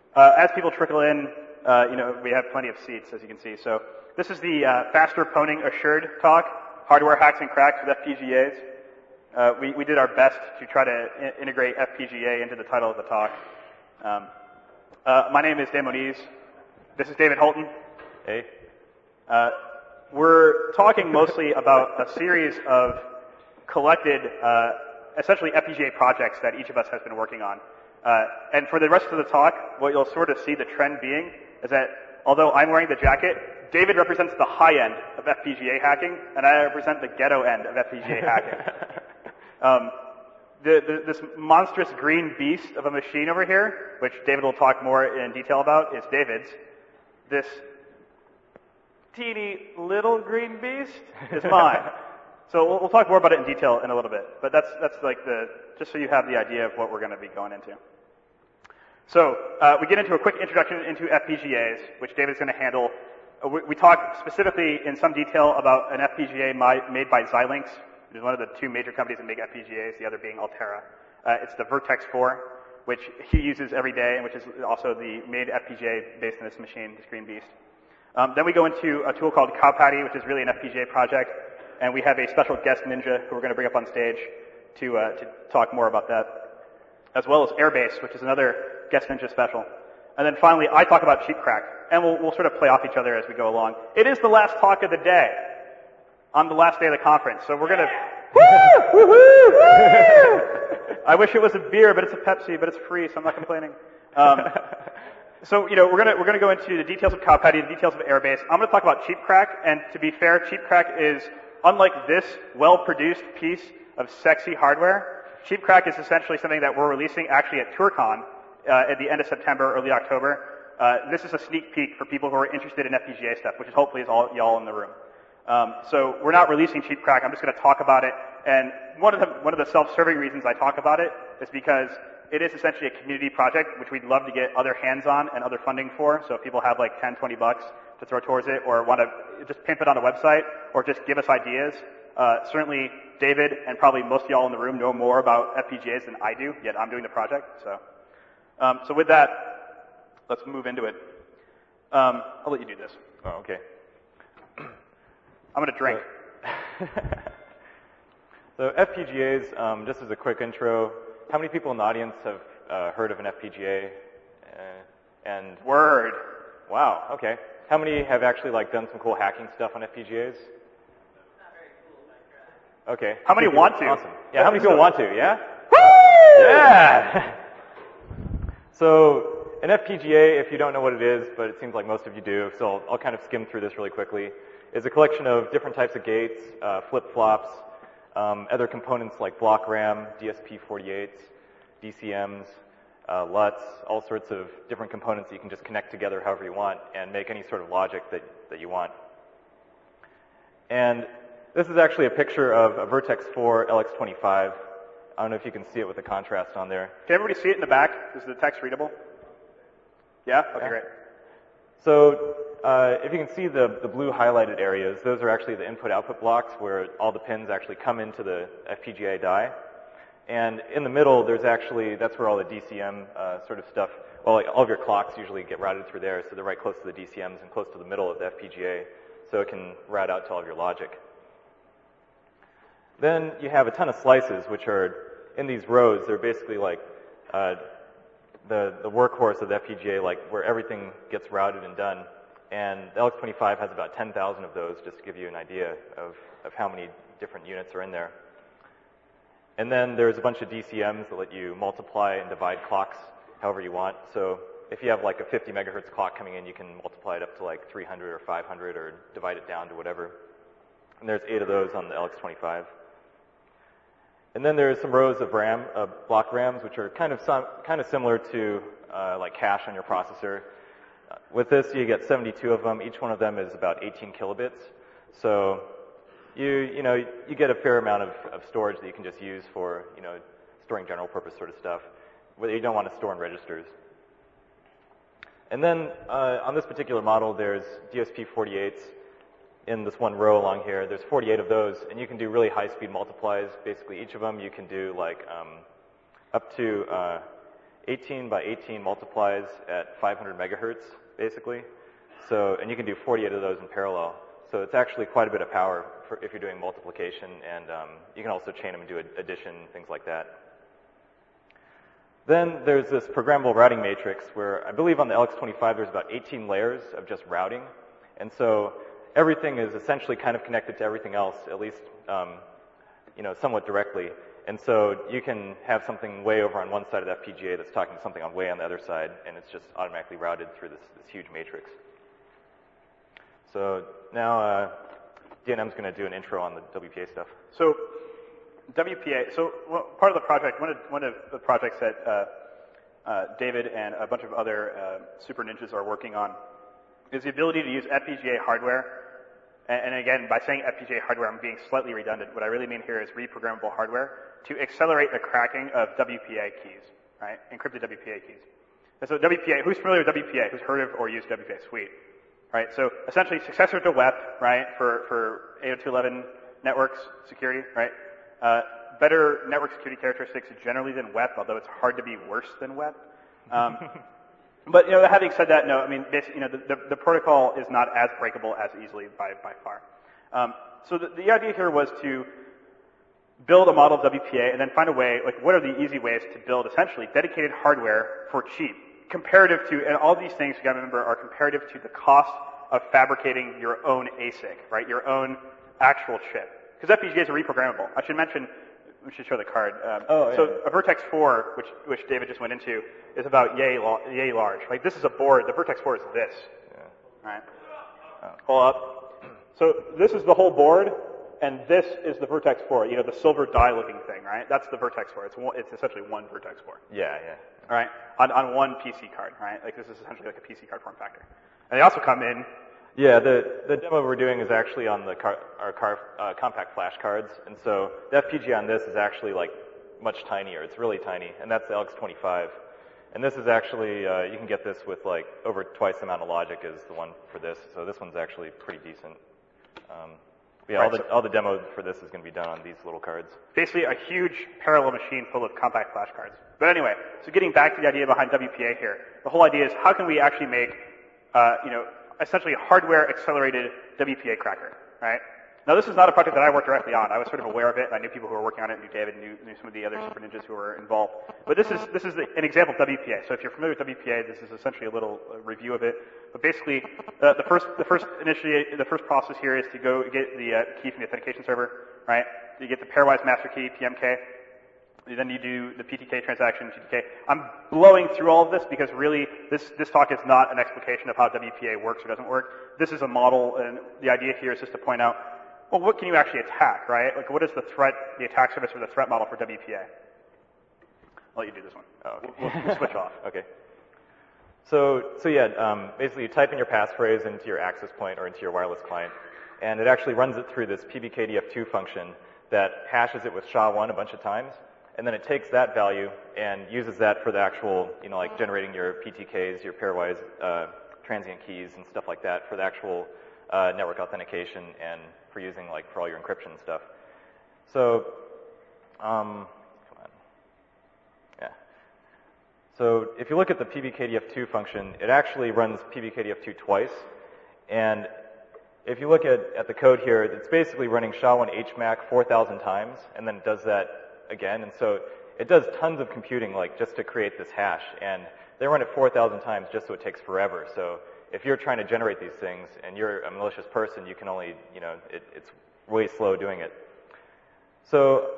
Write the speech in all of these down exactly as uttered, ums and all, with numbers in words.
Uh, as people trickle in, uh, you know, we have plenty of seats, as you can see. So this is the uh, Faster Pwning Assured talk, Hardware Hacks and Cracks with F P G As. Uh, we, we did our best to try to I- integrate F P G A into the title of the talk. Um, uh, my name is Dan Moniz. This is David Holton. Hey. Uh, we're talking mostly about a series of collected, uh, essentially F P G A projects that each of us has been working on. Uh, and for the rest of the talk, what you'll sort of see the trend being is that although I'm wearing the jacket, David represents the high end of F P G A hacking, and I represent the ghetto end of F P G A hacking. um, the, the, this monstrous green beast of a machine over here, which David will talk more in detail about, is David's. This teeny little green beast is mine. So we'll, we'll talk more about it in detail in a little bit, but that's that's like the just so you have the idea of what we're going to be going into. So uh, we get into a quick introduction into F P G As, which David's going to handle. Uh, we, we talk specifically in some detail about an F P G A my, made by Xilinx, which is one of the two major companies that make F P G As, the other being Altera. Uh, it's the Vertex four, which he uses every day, and which is also the main F P G A based on this machine, this green beast. Um, then we go into a tool called CowPatty, which is really an F P G A project, and we have a special guest ninja who we're going to bring up on stage to, uh, to talk more about that, as well as Airbase, which is another guest ninja special. And then finally, I talk about CheapCrack, and we'll, we'll sort of play off each other as we go along. It is the last talk of the day, on the last day of the conference, so we're going to... Woo! Woo-hoo! Woo! I wish it was a beer, but it's a Pepsi, but it's free, so I'm not complaining. Um, so, you know, we're going to we're going to go into the details of CowPatty, the details of Airbase. I'm going to talk about CheapCrack, and to be fair, CheapCrack is, unlike this well-produced piece of sexy hardware, CheapCrack is essentially something that we're releasing actually at TourCon uh, at the end of September, early October. Uh, this is a sneak peek for people who are interested in F P G A stuff, which is hopefully is all y'all in the room. Um, so we're not releasing CheapCrack. I'm just going to talk about it. And one of the one of the self-serving reasons I talk about it is because it is essentially a community project, which we'd love to get other hands on and other funding for. So if people have like ten, twenty bucks to throw towards it, or want to just pimp it on a website, or just give us ideas, uh, certainly David and probably most of y'all in the room know more about F P G As than I do. Yet I'm doing the project. So, um, so with that, let's move into it. Um, I'll let you do this. Oh, okay. I'm going to drink. So F P G As, um, just as a quick intro, how many people in the audience have uh, heard of an F P G A? Uh, and Word. Wow. Okay. How many have actually like done some cool hacking stuff on F P G As? Not very cool, but I tried. Okay. How many want to? Awesome. Yeah. How many people want to? Yeah. Woo! Yeah. So an F P G A, if you don't know what it is, but it seems like most of you do, so I'll, I'll kind of skim through this really quickly, is a collection of different types of gates, uh, flip-flops, um, other components like block RAM, D S P forty-eights, D C Ms, uh, L U Ts, all sorts of different components that you can just connect together however you want and make any sort of logic that, that you want. And this is actually a picture of a Vertex four L X twenty-five. I don't know if you can see it with the contrast on there. Can everybody see it in the back? Is the text readable? Yeah? Okay, Yeah. great. So uh, if you can see the, the blue highlighted areas, those are actually the input-output blocks where all the pins actually come into the F P G A die. And in the middle, there's actually, that's where all the D C M uh, sort of stuff, well, like all of your clocks usually get routed through there, so they're right close to the D C Ms and close to the middle of the F P G A, so it can route out to all of your logic. Then you have a ton of slices, which are in these rows. They're basically like uh, the, the workhorse of the F P G A, like where everything gets routed and done. And the L X twenty-five has about ten thousand of those, just to give you an idea of, of how many different units are in there. And then there's a bunch of D C Ms that let you multiply and divide clocks however you want. So if you have like a fifty megahertz clock coming in, you can multiply it up to like three hundred or five hundred or divide it down to whatever. And there's eight of those on the L X twenty-five. And then there's some rows of RAM, uh, block RAMs, which are kind of some, kind of similar to uh, like cache on your processor. Uh, with this, you get seventy-two of them. Each one of them is about eighteen kilobits. So you you know you get a fair amount of, of storage that you can just use for you know storing general purpose sort of stuff, whether you don't want to store in registers. And then uh, on this particular model, there's D S P forty-eights. In this one row along here, there's forty-eight of those, and you can do really high-speed multiplies. Basically, each of them you can do like um, up to uh, eighteen by eighteen multiplies at five hundred megahertz, basically. So, and you can do forty-eight of those in parallel. So it's actually quite a bit of power for if you're doing multiplication, and um, you can also chain them and do addition, things like that. Then there's this programmable routing matrix where I believe on the L X twenty-five there's about eighteen layers of just routing. And so everything is essentially kind of connected to everything else, at least um, you know, somewhat directly. And so you can have something way over on one side of the F P G A that's talking to something on way on the other side, and it's just automatically routed through this, this huge matrix. So now uh, D N M's going to do an intro on the W P A stuff. So W P A, so well, part of the project, one of, one of the projects that uh, uh, David and a bunch of other uh, super ninjas are working on is the ability to use F P G A hardware. And, and again, by saying F P G A hardware, I'm being slightly redundant. What I really mean here is reprogrammable hardware to accelerate the cracking of W P A keys, right? Encrypted W P A keys. And so W P A, who's familiar with W P A? Who's heard of or used W P A Suite? Right? So essentially successor to W E P, right? For, for eight oh two dot eleven networks security, right? Uh, better network security characteristics generally than W E P, although it's hard to be worse than W E P. Um, but you know, having said that, no, I mean, basically, you know, the, the, the protocol is not as breakable as easily by, by far. Um, so the, the idea here was to build a model of W P A and then find a way, like, what are the easy ways to build essentially dedicated hardware for cheap, comparative to, and all these things you got to remember are comparative to the cost of fabricating your own A S I C, right? Your own actual chip. Because F P G As are reprogrammable. I should mention, we should show the card. Um, oh, yeah. So a Vertex four, which, which David just went into, is about yay, yay large. Like this is a board. The Vertex four is this. Yeah. Right? Oh. Pull up. So this is the whole board, and this is the Vertex four. You know, the silver die-looking thing, right? That's the Vertex four. It's one, it's essentially one Vertex four. Yeah, yeah. All right? On, on one P C card, right? Like this is essentially like a P C card form factor. And they also come in. Yeah, the, the demo we're doing is actually on the car, our car, uh, compact flash cards, and so the F P G A on this is actually like much tinier. It's really tiny, and that's the L X twenty-five. And this is actually, uh, you can get this with like over twice the amount of logic as the one for this, so this one's actually pretty decent. Um, yeah, right, all the, so all the demo for this is going to be done on these little cards. Basically a huge parallel machine full of compact flash cards. But anyway, so getting back to the idea behind W P A here, the whole idea is how can we actually make, uh, you know, essentially a hardware-accelerated W P A cracker, right? Now, this is not a project that I worked directly on. I was sort of aware of it. I knew people who were working on it, knew David, knew, knew some of the other super ninjas who were involved. But this is this is the, an example of W P A. So if you're familiar with W P A, this is essentially a little uh, review of it. But basically, uh, the first the first initiate the first process here is to go get the uh, key from the authentication server, right? You get the pairwise master key, P M K. Then you do the P T K transaction, T T K. I'm blowing through all of this because really this, this talk is not an explication of how W P A works or doesn't work. This is a model, and the idea here is just to point out, well, what can you actually attack, right? Like, what is the threat, the attack surface or the threat model for W P A? I'll let you do this one. Oh, okay. We'll, we'll switch off. Okay. So, so yeah, um, basically you type in your passphrase into your access point or into your wireless client, and it actually runs it through this P B K D F two function that hashes it with S H A one a bunch of times. And then it takes that value and uses that for the actual, you know, like generating your P T Ks, your pairwise uh, transient keys and stuff like that for the actual uh, network authentication and for using like for all your encryption and stuff. So, um, come on. Yeah. So if you look at the P B K D F two function, it actually runs P B K D F two twice. And if you look at, at the code here, it's basically running S H A one H M A C four thousand times, and then it does that again, and so it does tons of computing, like just to create this hash, and they run it four thousand times just so it takes forever. So if you're trying to generate these things and you're a malicious person, you can only, you know, it, it's way slow doing it. So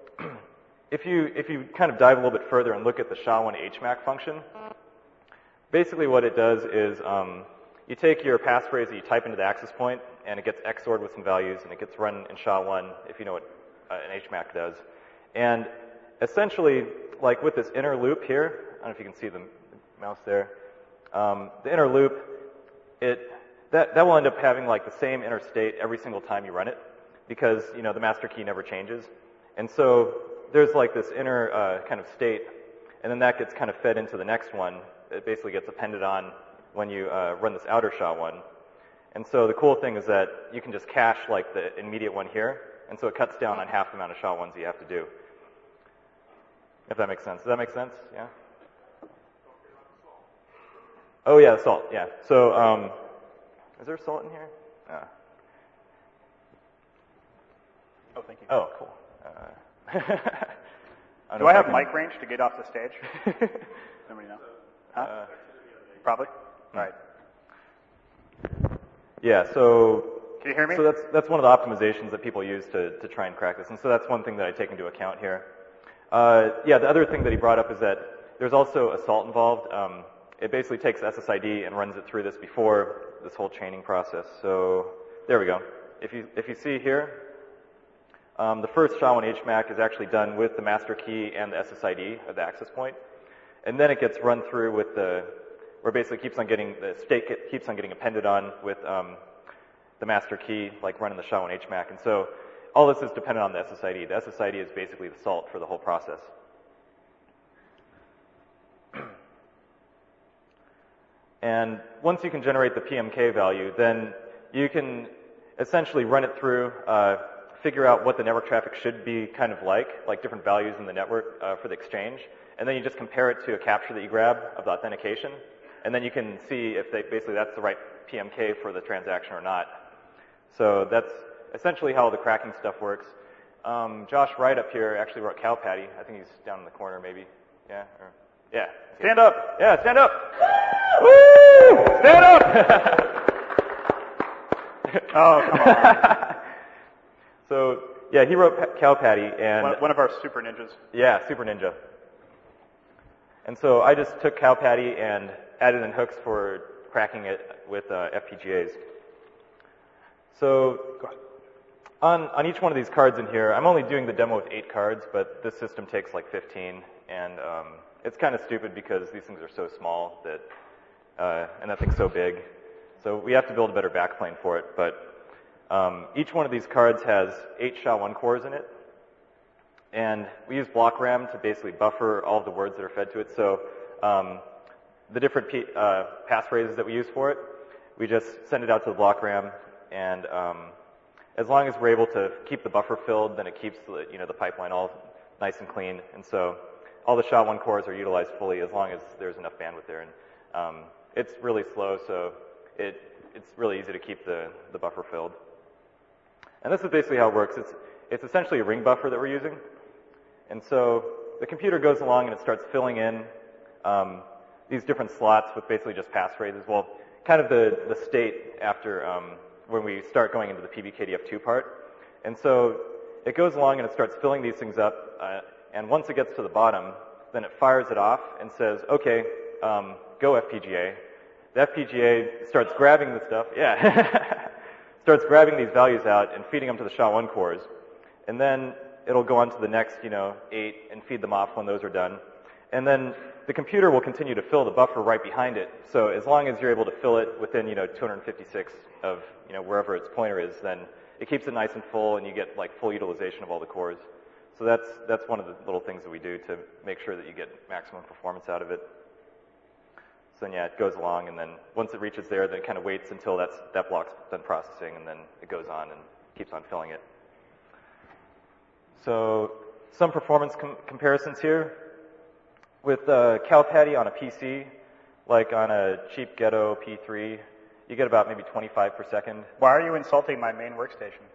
if you if you kind of dive a little bit further and look at the S H A one H M A C function, basically what it does is um, you take your passphrase that you type into the access point, and it gets X O R'd with some values, and it gets run in S H A one, if you know what uh, an H M A C does. And essentially, like with this inner loop here, I don't know if you can see the mouse there, um, the inner loop, it that, that will end up having like the same inner state every single time you run it, because, you know, the master key never changes. And so there's like this inner uh, kind of state, and then that gets kind of fed into the next one. It basically gets appended on when you uh, run this outer S H A one. And so the cool thing is that you can just cache like the immediate one here, and so it cuts down on half the amount of S H A ones that you have to do. If that makes sense. Does that make sense? Yeah? Oh yeah, salt. Yeah. So, um, is there salt in here? Uh, Oh, thank you. oh, cool. Uh, I Do I have can... mic range to get off the stage? Nobody know? Huh? Uh, Probably? hmm. All right. Yeah, so... Can you hear me? So that's, that's one of the optimizations that people use to, to try and crack this, and so that's one thing that I take into account here. Uh, yeah, the other thing that he brought up is that there's also a salt involved. Um, it basically takes S S I D and runs it through this before this whole chaining process. So there we go. If you, if you see here, um, the first SHA one H M A C is actually done with the master key and the S S I D of the access point. And then it gets run through with the, where it basically keeps on getting, the state get, keeps on getting appended on with um, the master key, like running the SHA one H M A C. And so all this is dependent on the S S I D. The S S I D is basically the salt for the whole process. And once you can generate the P M K value, then you can essentially run it through, uh, figure out what the network traffic should be kind of like, like different values in the network uh, for the exchange, and then you just compare it to a capture that you grab of the authentication, and then you can see if they, basically that's the right P M K for the transaction or not. So that's essentially how the cracking stuff works. Um, Josh Wright up here actually wrote CalPatty. I think he's down in the corner maybe. Yeah? Or, yeah. Stand up. Yeah, stand up. Woo! Stand up! Oh, come on. So, yeah, he wrote CalPatty and... One, one of our super ninjas. Yeah, Super Ninja. And so I just took CalPatty and added in hooks for cracking it with uh, F P G As. So on, on each one of these cards in here, I'm only doing the demo with eight cards, but this system takes like fifteen. And um, it's kind of stupid because these things are so small that, uh, and that thing's so big. So we have to build a better backplane for it. But um, each one of these cards has eight SHA one cores in it. And we use block RAM to basically buffer all of the words that are fed to it. So um, the different P, uh, passphrases that we use for it, we just send it out to the block RAM. And um, as long as we're able to keep the buffer filled, then it keeps the, you know, the pipeline all nice and clean. And so all the SHA one cores are utilized fully as long as there's enough bandwidth there. And um, it's really slow, so it, it's really easy to keep the, the buffer filled. And this is basically how it works. It's, it's essentially a ring buffer that we're using. And so the computer goes along and it starts filling in um, these different slots with basically just passphrases. Well, kind of the, the state after um, when we start going into the P B K D F two part. And so it goes along and it starts filling these things up. Uh, and once it gets to the bottom, then it fires it off and says, okay, um, go F P G A. The F P G A starts grabbing the stuff. Yeah. starts grabbing these values out and feeding them to the SHA one cores. And then it'll go on to the next, you know, eight and feed them off when those are done. And then the computer will continue to fill the buffer right behind it. So as long as you're able to fill it within, you know, two hundred fifty-six of, you know, wherever its pointer is, then it keeps it nice and full and you get like full utilization of all the cores. So that's, that's one of the little things that we do to make sure that you get maximum performance out of it. So then, yeah, it goes along, and then once it reaches there, then it kind of waits until that's, that block's done processing, and then it goes on and keeps on filling it. So some performance com comparisons here. With uh, CalPatty on a P C, like on a cheap Ghetto P three, you get about maybe twenty-five per second. Why are you insulting my main workstation?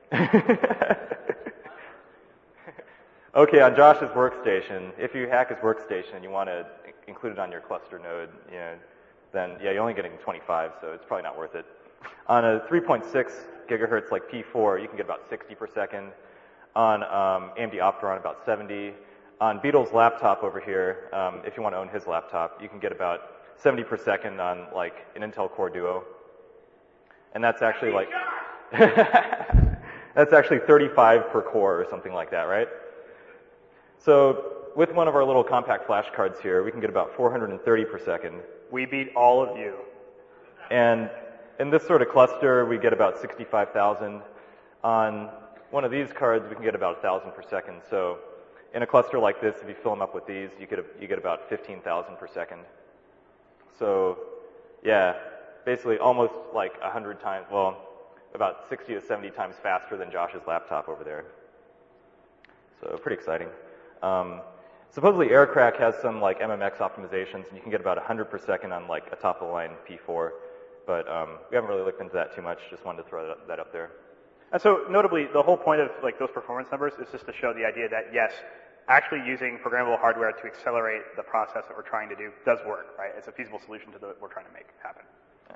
Okay, on Josh's workstation, if you hack his workstation and you want to include it on your cluster node, you know, then yeah, you're only getting twenty-five, so it's probably not worth it. On a three point six gigahertz like P four, you can get about sixty per second. On um, A M D Opteron, about seventy. On Beetle's laptop over here, um, if you want to own his laptop, you can get about seventy per second on like an Intel Core Duo. And that's actually like, that's actually thirty-five per core or something like that, right? So with one of our little compact flash cards here, we can get about four hundred thirty per second. We beat all of you. And in this sort of cluster, we get about sixty-five thousand. On one of these cards, we can get about one thousand per second. So in a cluster like this, if you fill them up with these, you get, you get about fifteen thousand per second. So, yeah, basically almost like one hundred times, well, about sixty to seventy times faster than Josh's laptop over there. So pretty exciting. Um, supposedly AirCrack has some like M M X optimizations, and you can get about one hundred per second on like a top-of-the-line P four. But um, we haven't really looked into that too much. Just wanted to throw that, that up there. And so, notably, the whole point of like those performance numbers is just to show the idea that yes, actually using programmable hardware to accelerate the process that we're trying to do does work, right? It's a feasible solution to the, what we're trying to make happen. Yeah.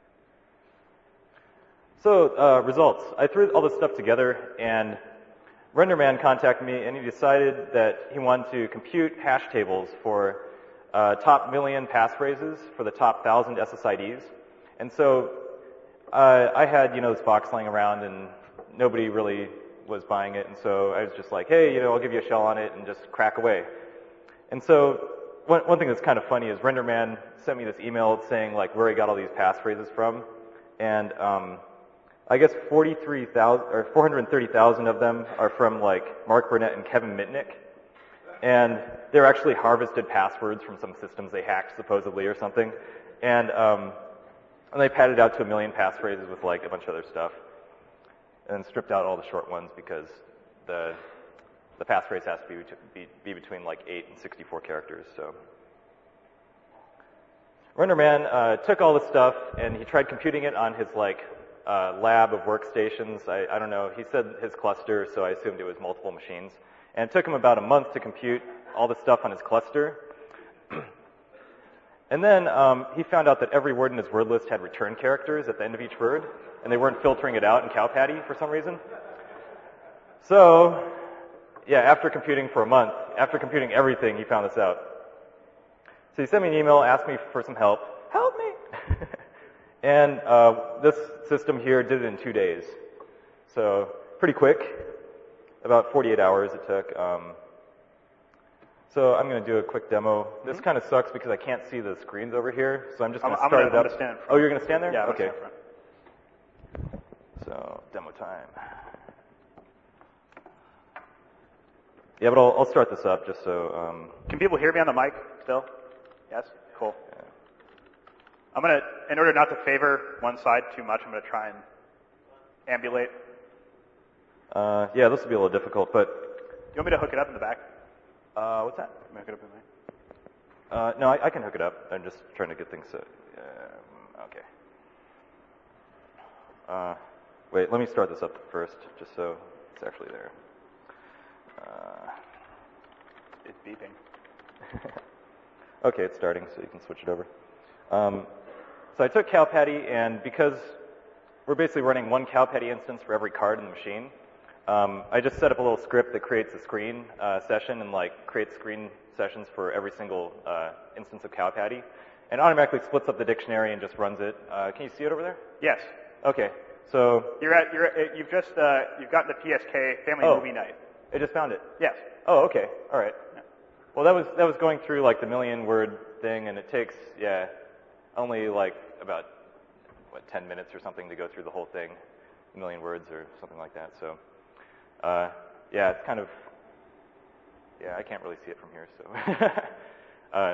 So uh, results. I threw all this stuff together, and RenderMan contacted me, and he decided that he wanted to compute hash tables for uh, top million passphrases for the top thousand S S I Ds. And so uh, I had, you know, this box laying around, and nobody really was buying it. And so I was just like, hey, you know, I'll give you a shell on it and just crack away. And so one, one thing that's kind of funny is RenderMan sent me this email saying like where he got all these passphrases from, and um, I guess forty-three thousand or four hundred thirty thousand of them are from like Mark Burnett and Kevin Mitnick, and they're actually harvested passwords from some systems they hacked supposedly or something, and um, and they padded out to a million passphrases with like a bunch of other stuff, and stripped out all the short ones because the the passphrase has to be, be be between like eight and sixty-four characters. So RenderMan uh, took all this stuff and he tried computing it on his like uh, lab of workstations. I, I don't know. He said his cluster, so I assumed it was multiple machines. And it took him about a month to compute all the stuff on his cluster. And then um, he found out that every word in his word list had return characters at the end of each word, and they weren't filtering it out in CowPatty for some reason. So, yeah, after computing for a month, after computing everything, he found this out. So he sent me an email, asked me for some help. Help me! And uh, this system here did it in two days. So, pretty quick. About forty-eight hours it took. Um, so I'm going to do a quick demo. Mm-hmm. This kind of sucks because I can't see the screens over here, so I'm just going to start gonna, it up. I'm gonna stand in front. Oh, you're going to stand there? Yeah, I'm okay. gonna stand in front. So, demo time. Yeah, but I'll, I'll start this up just so... Um, Can people hear me on the mic still? Yes? Cool. Yeah. I'm going to, in order not to favor one side too much, I'm going to try and ambulate. Uh, yeah, this will be a little difficult, but... You want me to hook it up in the back? Uh, what's that? Let me hook it up in the back. Uh, no, I, I can hook it up. I'm just trying to get things set. Um, okay. Uh, wait, let me start this up first, just so it's actually there. Uh, it's beeping. Okay, it's starting, so you can switch it over. Um, so I took CowPatty, and because we're basically running one CowPatty instance for every card in the machine, um, I just set up a little script that creates a screen uh, session and like creates screen sessions for every single uh, instance of CowPatty, and automatically splits up the dictionary and just runs it. Uh, can you see it over there? Yes. Okay. So you're at you're at, you've just uh, you've gotten the P S K Family oh, Movie Night. I just found it. Yes. Oh, okay. All right. Yeah. Well, that was that was going through like the million word thing, and it takes yeah only like about what ten minutes or something to go through the whole thing, a million words or something like that. So uh, yeah, it's kind of yeah I can't really see it from here. So uh,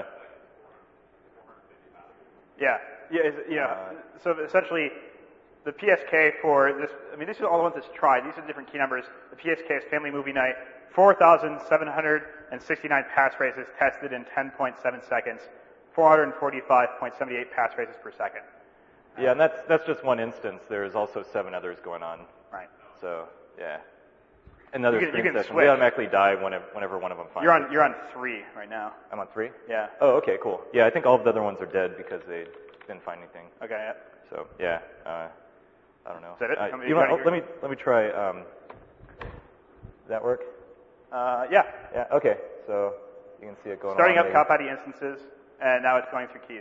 yeah yeah you know uh, so essentially. The P S K for this, I mean, these are all the ones that's tried. These are the different key numbers. The P S K is Family Movie Night, four thousand seven hundred sixty-nine passphrases tested in ten point seven seconds, four hundred forty-five point seven eight passphrases per second. Yeah, and that's that's just one instance. There's also seven others going on. Right. So, yeah. Another you can, screen you can session. Switch. They automatically die whenever, whenever one of them finds You're on, it. you're on three right now. I'm on three? Yeah. Oh, okay, cool. Yeah, I think all of the other ones are dead because they didn't find anything. Okay, yeah. So, yeah. Uh, I don't know. Is that it? Uh, How many you you want, got oh, let me let me try. Um, does that work? Uh, yeah. Yeah. Okay. So you can see it going. Starting on up maybe. CowPatty instances, and now it's going through keys.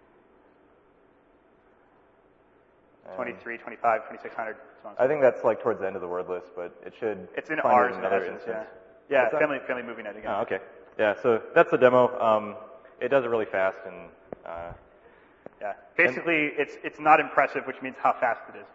Um, twenty-three, twenty-five, twenty-six hundred. So on. I think that's like towards the end of the word list, but it should. It's in find ours it in another essence. instance. Yeah. Yeah. What's Family Family Movie Night again. Oh, okay. Yeah. So that's the demo. Um, it does it really fast, and uh, yeah. Basically, and, it's it's not impressive, which means how fast it is.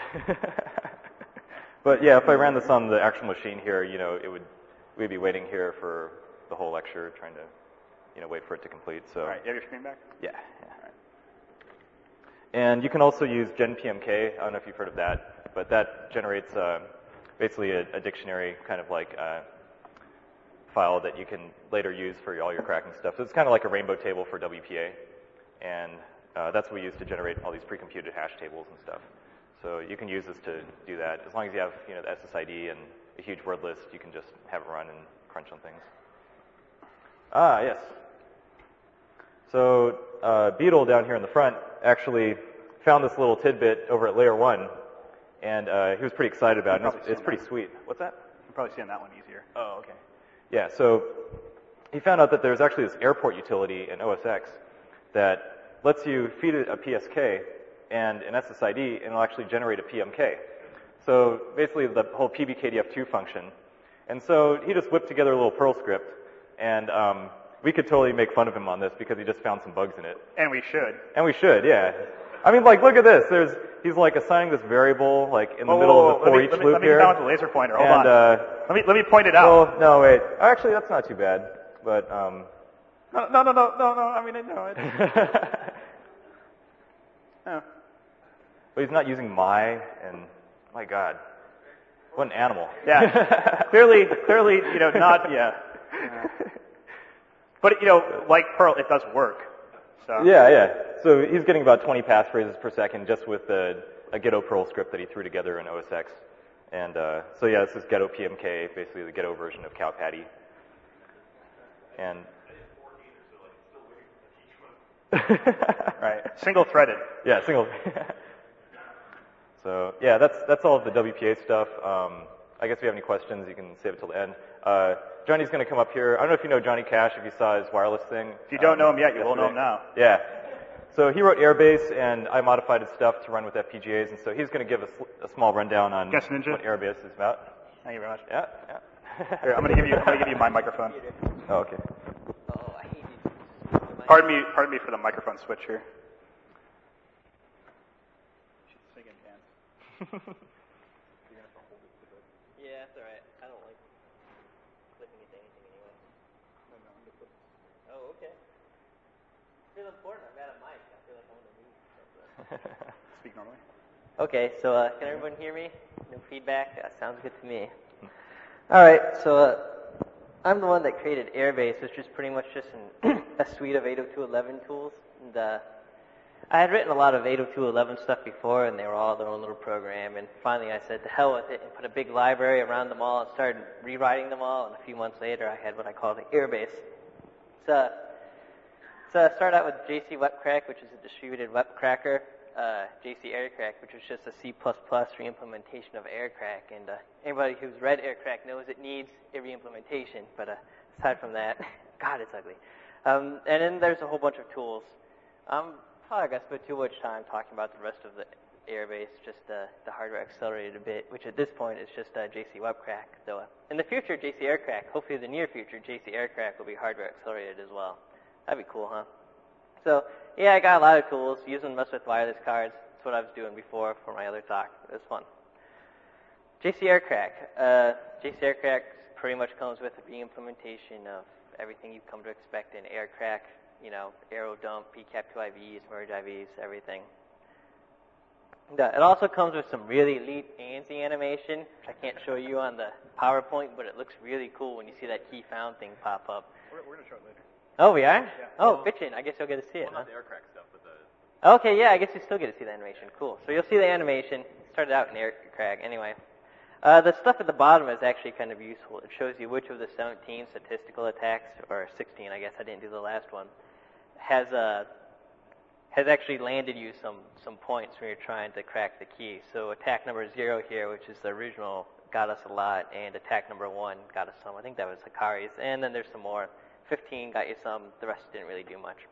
But yeah, if I ran this on the actual machine here, you know, it would we'd be waiting here for the whole lecture, trying to, you know, wait for it to complete. So. All right. You have your screen back? Yeah. yeah. All right. And you can also use GenPMK. I don't know if you've heard of that, but that generates uh, basically a, a dictionary, kind of like uh, file that you can later use for all your cracking stuff. So it's kind of like a rainbow table for W P A, and uh, that's what we use to generate all these pre-computed hash tables and stuff. So you can use this to do that. As long as you have, you know, the S S I D and a huge word list, you can just have it run and crunch on things. Ah, yes. So uh, Beetle down here in the front actually found this little tidbit over at layer one, and uh, he was pretty excited about it. It's, it's pretty sweet. What's that? You're probably seeing that one easier. Oh, okay. Yeah, so he found out that there's actually this airport utility in O S X that lets you feed it a P S K and an S S I D, and it'll actually generate a P M K. So basically the whole P B K D F two function. And so he just whipped together a little Perl script, and um, we could totally make fun of him on this because he just found some bugs in it. And we should. And we should, yeah. I mean, like, look at this. There's, he's like assigning this variable, like, in the whoa, middle whoa, of the for each let me, loop let me, here. Let me down with the laser pointer. Hold and, on. Uh, let me let me point it out. Well, no, wait. Actually, that's not too bad. But um, no, no, no, no, no, no. I mean, I know it. Oh. But he's not using my, and my God, what an animal. Yeah. clearly, clearly, you know, not yeah. Uh, but you know, like Perl, it does work. So. Yeah, yeah. So he's getting about twenty passphrases per second just with a, a ghetto Perl script that he threw together in O S X. And uh, so yeah, this is ghetto P M K, basically the ghetto version of cowpatty. And right, single threaded. Yeah, single. So yeah, that's that's all of the W P A stuff. Um, I guess if you have any questions, you can save it till the end. Uh, Johnny's going to come up here. I don't know if you know Johnny Cash, if you saw his wireless thing. If you don't um, know him yet, you yesterday. will know him now. Yeah. So he wrote Airbase, and I modified his stuff to run with F P G As, and so he's going to give us a small rundown on Guess Ninja? what Airbase is about. Thank you very much. Yeah, yeah. Here, I'm going to give you. I'm going to give you my microphone. Oh, okay. Oh, I hate these. Pardon me. Pardon me for the microphone switch here. Yeah, that's alright. I don't like clicking into anything anyway. Oh, okay. Feels important. I've got a mic. I feel like I want to move. Speak normally. Okay, so uh, can everyone hear me? No feedback? That sounds good to me. Alright, so uh, I'm the one that created Airbase, which is pretty much just an, a suite of eight oh two eleven tools. And uh, I had written a lot of eight oh two eleven stuff before, and they were all their own little program. And finally I said, to hell with it, and put a big library around them all and started rewriting them all. And a few months later, I had what I call the Airbase. So, so I started out with J C WebCrack, which is a distributed web cracker. Uh, J C AirCrack, which was just a C plus plus re-implementation of AirCrack. And uh, anybody who's read AirCrack knows it needs a re-implementation. But uh, aside from that, God, it's ugly. Um, and then there's a whole bunch of tools. Um, Probably I got spent too much time talking about the rest of the Airbase, just uh, the hardware accelerated a bit, which at this point is just uh, J C WebCrack. So uh, in the future, J C AirCrack, hopefully the near future, J C AirCrack will be hardware accelerated as well. That'd be cool, huh? So yeah, I got a lot of tools, using most with wireless cards. That's what I was doing before for my other talk. It was fun. J C AirCrack. Uh, J C AirCrack pretty much comes with a re-implementation of everything you've come to expect in AirCrack. You know, arrow dump, P cap two I Vs, merge I Vs, everything. And, uh, it also comes with some really elite A N S I animation, which I can't show you on the PowerPoint, but it looks really cool when you see that key found thing pop up. We're, we're going to show it later. Oh, we are? Yeah. Oh, bitchin'. I guess you'll get to see it, Well, huh? not the AirCrack stuff, but the... Okay, yeah, I guess you still get to see the animation. Cool. So you'll see the animation. It started out in AirCrack. Anyway. Uh, the stuff at the bottom is actually kind of useful. It shows you which of the seventeen statistical attacks, or sixteen, I guess I didn't do the last one, has uh, has actually landed you some, some points when you're trying to crack the key. So attack number zero here, which is the original, got us a lot, and attack number one got us some. I think that was Hikari's. And then there's some more. fifteen got you some. The rest didn't really do much.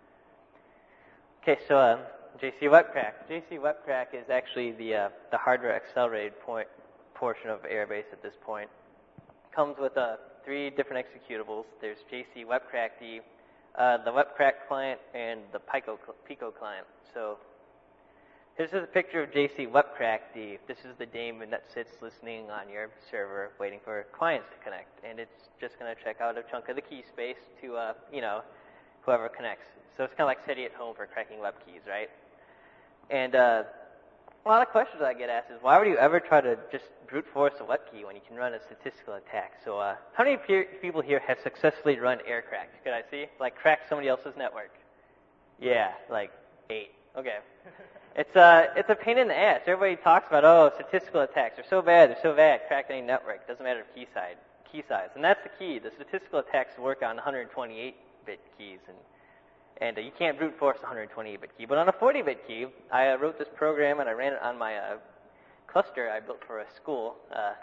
Okay, so uh, J C WebCrack. J C WebCrack is actually the uh, the hardware accelerated point portion of Airbase at this point. Comes with uh, three different executables. There's J C WebCrack D, uh, the WebCrack client, and the Pico, Pico client. So this is a picture of J C WebCrack D. This is the daemon that sits listening on your server waiting for clients to connect. And it's just going to check out a chunk of the key space to, uh, you know, whoever connects. So it's kind of like SETI at home for cracking web keys, right? And uh, A lot of questions I get asked is, why would you ever try to just brute force a WebKey when you can run a statistical attack? So uh, how many pe- people here have successfully run aircrack? Could I see? Like crack somebody else's network? Yeah, like eight. Okay. It's uh, it's a pain in the ass. Everybody talks about, oh, statistical attacks are so bad, they're so bad, crack any network. Doesn't matter key size, key size. And that's the key. The statistical attacks work on one hundred twenty-eight bit keys, and and uh, you can't brute force a one hundred twenty-eight bit key. But on a forty bit key, I uh, wrote this program and I ran it on my uh, cluster I built for a school. Uh,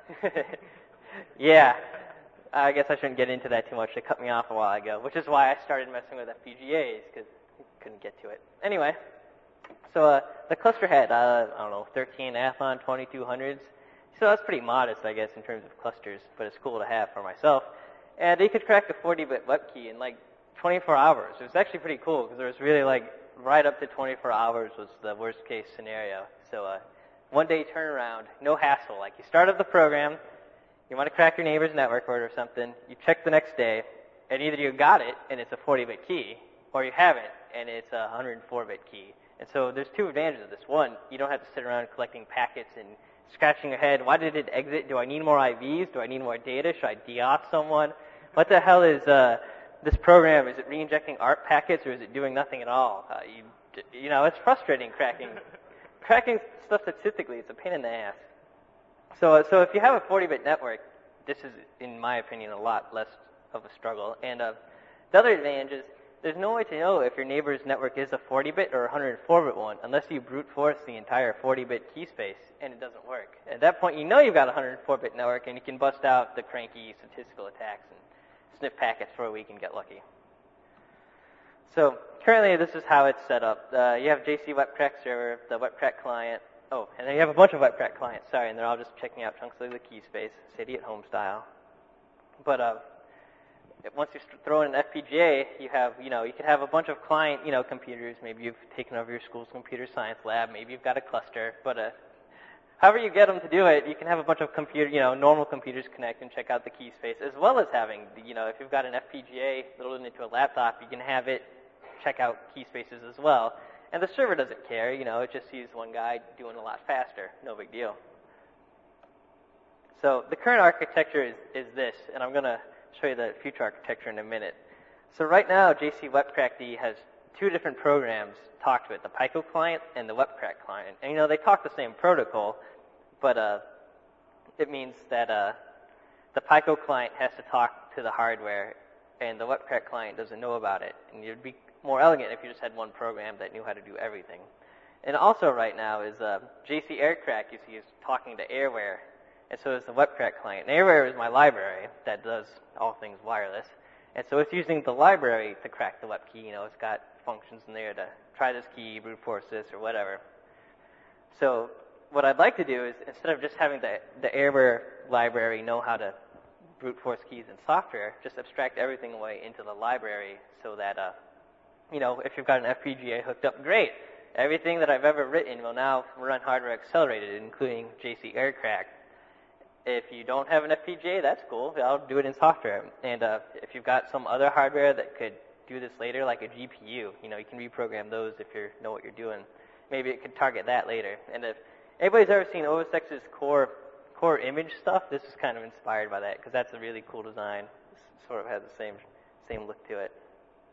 yeah, I guess I shouldn't get into that too much. They cut me off a while ago, which is why I started messing with F P G As, because I couldn't get to it. Anyway, so uh, the cluster had, uh, I don't know, thirteen Athlon twenty-two hundreds. So that's pretty modest, I guess, in terms of clusters, but it's cool to have for myself. And they could crack a forty bit WebKey in like twenty-four hours. It was actually pretty cool, because there was really like right up to twenty-four hours was the worst case scenario. So uh, one day turnaround, no hassle. Like you start up the program, you want to crack your neighbor's network or something, you check the next day, and either you got it and it's a forty bit key, or you haven't and it's a one hundred four bit key. And so there's two advantages of this. One, you don't have to sit around collecting packets and scratching your head. Why did it exit? Do I need more I Vs? Do I need more data? Should I deauth someone? What the hell is uh, this program? Is it re-injecting A R P packets, or is it doing nothing at all? Uh, you, you know, it's frustrating cracking cracking stuff statistically. It's a pain in the ass. So, so if you have a forty bit network, this is, in my opinion, a lot less of a struggle. And uh, the other advantage is there's no way to know if your neighbor's network is a forty bit or a one hundred four bit one unless you brute force the entire forty bit key space, and it doesn't work. At that point, you know you've got a one hundred four bit network, and you can bust out the cranky statistical attacks and sniff packets for a week and get lucky. So currently, this is how it's set up. Uh, you have J C WebCrack server, the WebCrack client. Oh, and then you have a bunch of WebCrack clients, sorry, and they're all just checking out chunks of the key space, city at home style. But uh, once you throw in an F P G A, you have, you know, you could have a bunch of client, you know, computers. Maybe you've taken over your school's computer science lab. Maybe you've got a cluster. But uh, however you get them to do it, you can have a bunch of computer, you know, normal computers connect and check out the key space, as well as having, the, you know, if you've got an F P G A loaded into a laptop, you can have it check out key spaces as well. And the server doesn't care, you know, it just sees one guy doing a lot faster. No big deal. So the current architecture is, is this, and I'm going to show you the future architecture in a minute. So right now, J C WebCrackD has two different programs talk to it, the Pico client and the WebCrack client. And, you know, they talk the same protocol, but uh, it means that uh, the Pico client has to talk to the hardware, and the WebCrack client doesn't know about it. And it would be more elegant if you just had one program that knew how to do everything. And also right now is uh, J C AirCrack, you see, is talking to Airware, and so is the WebCrack client. And Airware is my library that does all things wireless. And so it's using the library to crack the WebKey. You know, it's got functions in there to try this key, brute force this, or whatever. So what I'd like to do is, instead of just having the, the Airware library know how to brute force keys in software, just abstract everything away into the library so that, uh, you know, if you've got an F P G A hooked up, great. Everything that I've ever written will now run hardware accelerated, including J C AirCrack. If you don't have an F P G A, that's cool. I'll do it in software. And uh, if you've got some other hardware that could do this later, like a G P U, you know, you can reprogram those if you know what you're doing. Maybe it could target that later. And if anybody's ever seen O S X's core core image stuff, this is kind of inspired by that, because that's a really cool design. It sort of has the same same look to it.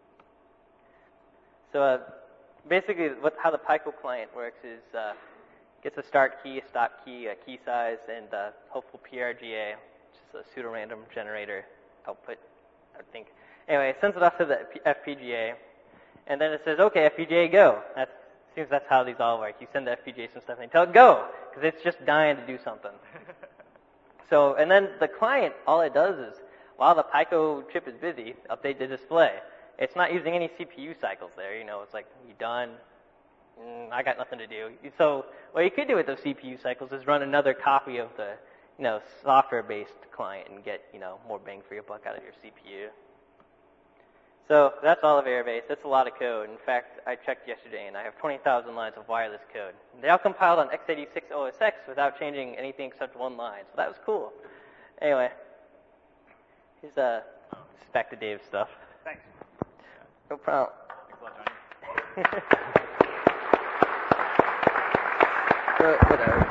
So uh, basically, what, how the Pico client works is uh, gets a start key, a stop key, a key size, and a hopeful P R G A, which is a pseudo-random generator output, I think. Anyway, it sends it off to the F P G A, and then it says, okay, F P G A, go. That seems that's how these all work. You send the F P G A some stuff, and you tell it, go, because it's just dying to do something. So, and then the client, all it does is, while the Pico chip is busy, update the display. It's not using any C P U cycles there. You know, it's like, you done? Mm, I got nothing to do. So what you could do with those C P U cycles is run another copy of the, you know, software-based client and get, you know, more bang for your buck out of your C P U. So that's all of Airbase. That's a lot of code. In fact, I checked yesterday, and I have twenty thousand lines of wireless code. They all compiled on x eighty-six O S X without changing anything except one line. So that was cool. Anyway, here's uh, back to Dave's stuff. Thanks. No problem. Thanks a lot, Johnny. But whatever.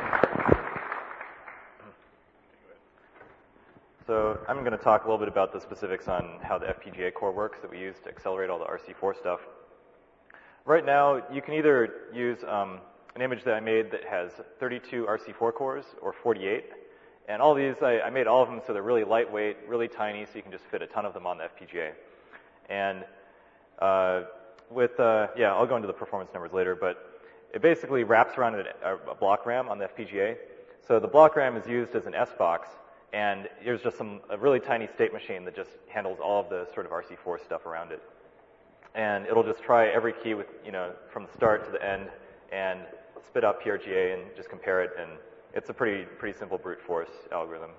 So I'm going to talk a little bit about the specifics on how the F P G A core works that we use to accelerate all the R C four stuff. Right now, you can either use um, an image that I made that has thirty-two R C four cores or forty-eight. And all these, I, I made all of them so they're really lightweight, really tiny, so you can just fit a ton of them on the F P G A. And uh, with, uh, yeah, I'll go into the performance numbers later, but it basically wraps around a, a block RAM on the F P G A. So the block RAM is used as an S box, and there's just some a really tiny state machine that just handles all of the sort of R C four stuff around it. And it'll just try every key with, you know, from the start to the end and spit out P R G A and just compare it, and it's a pretty pretty simple brute force algorithm.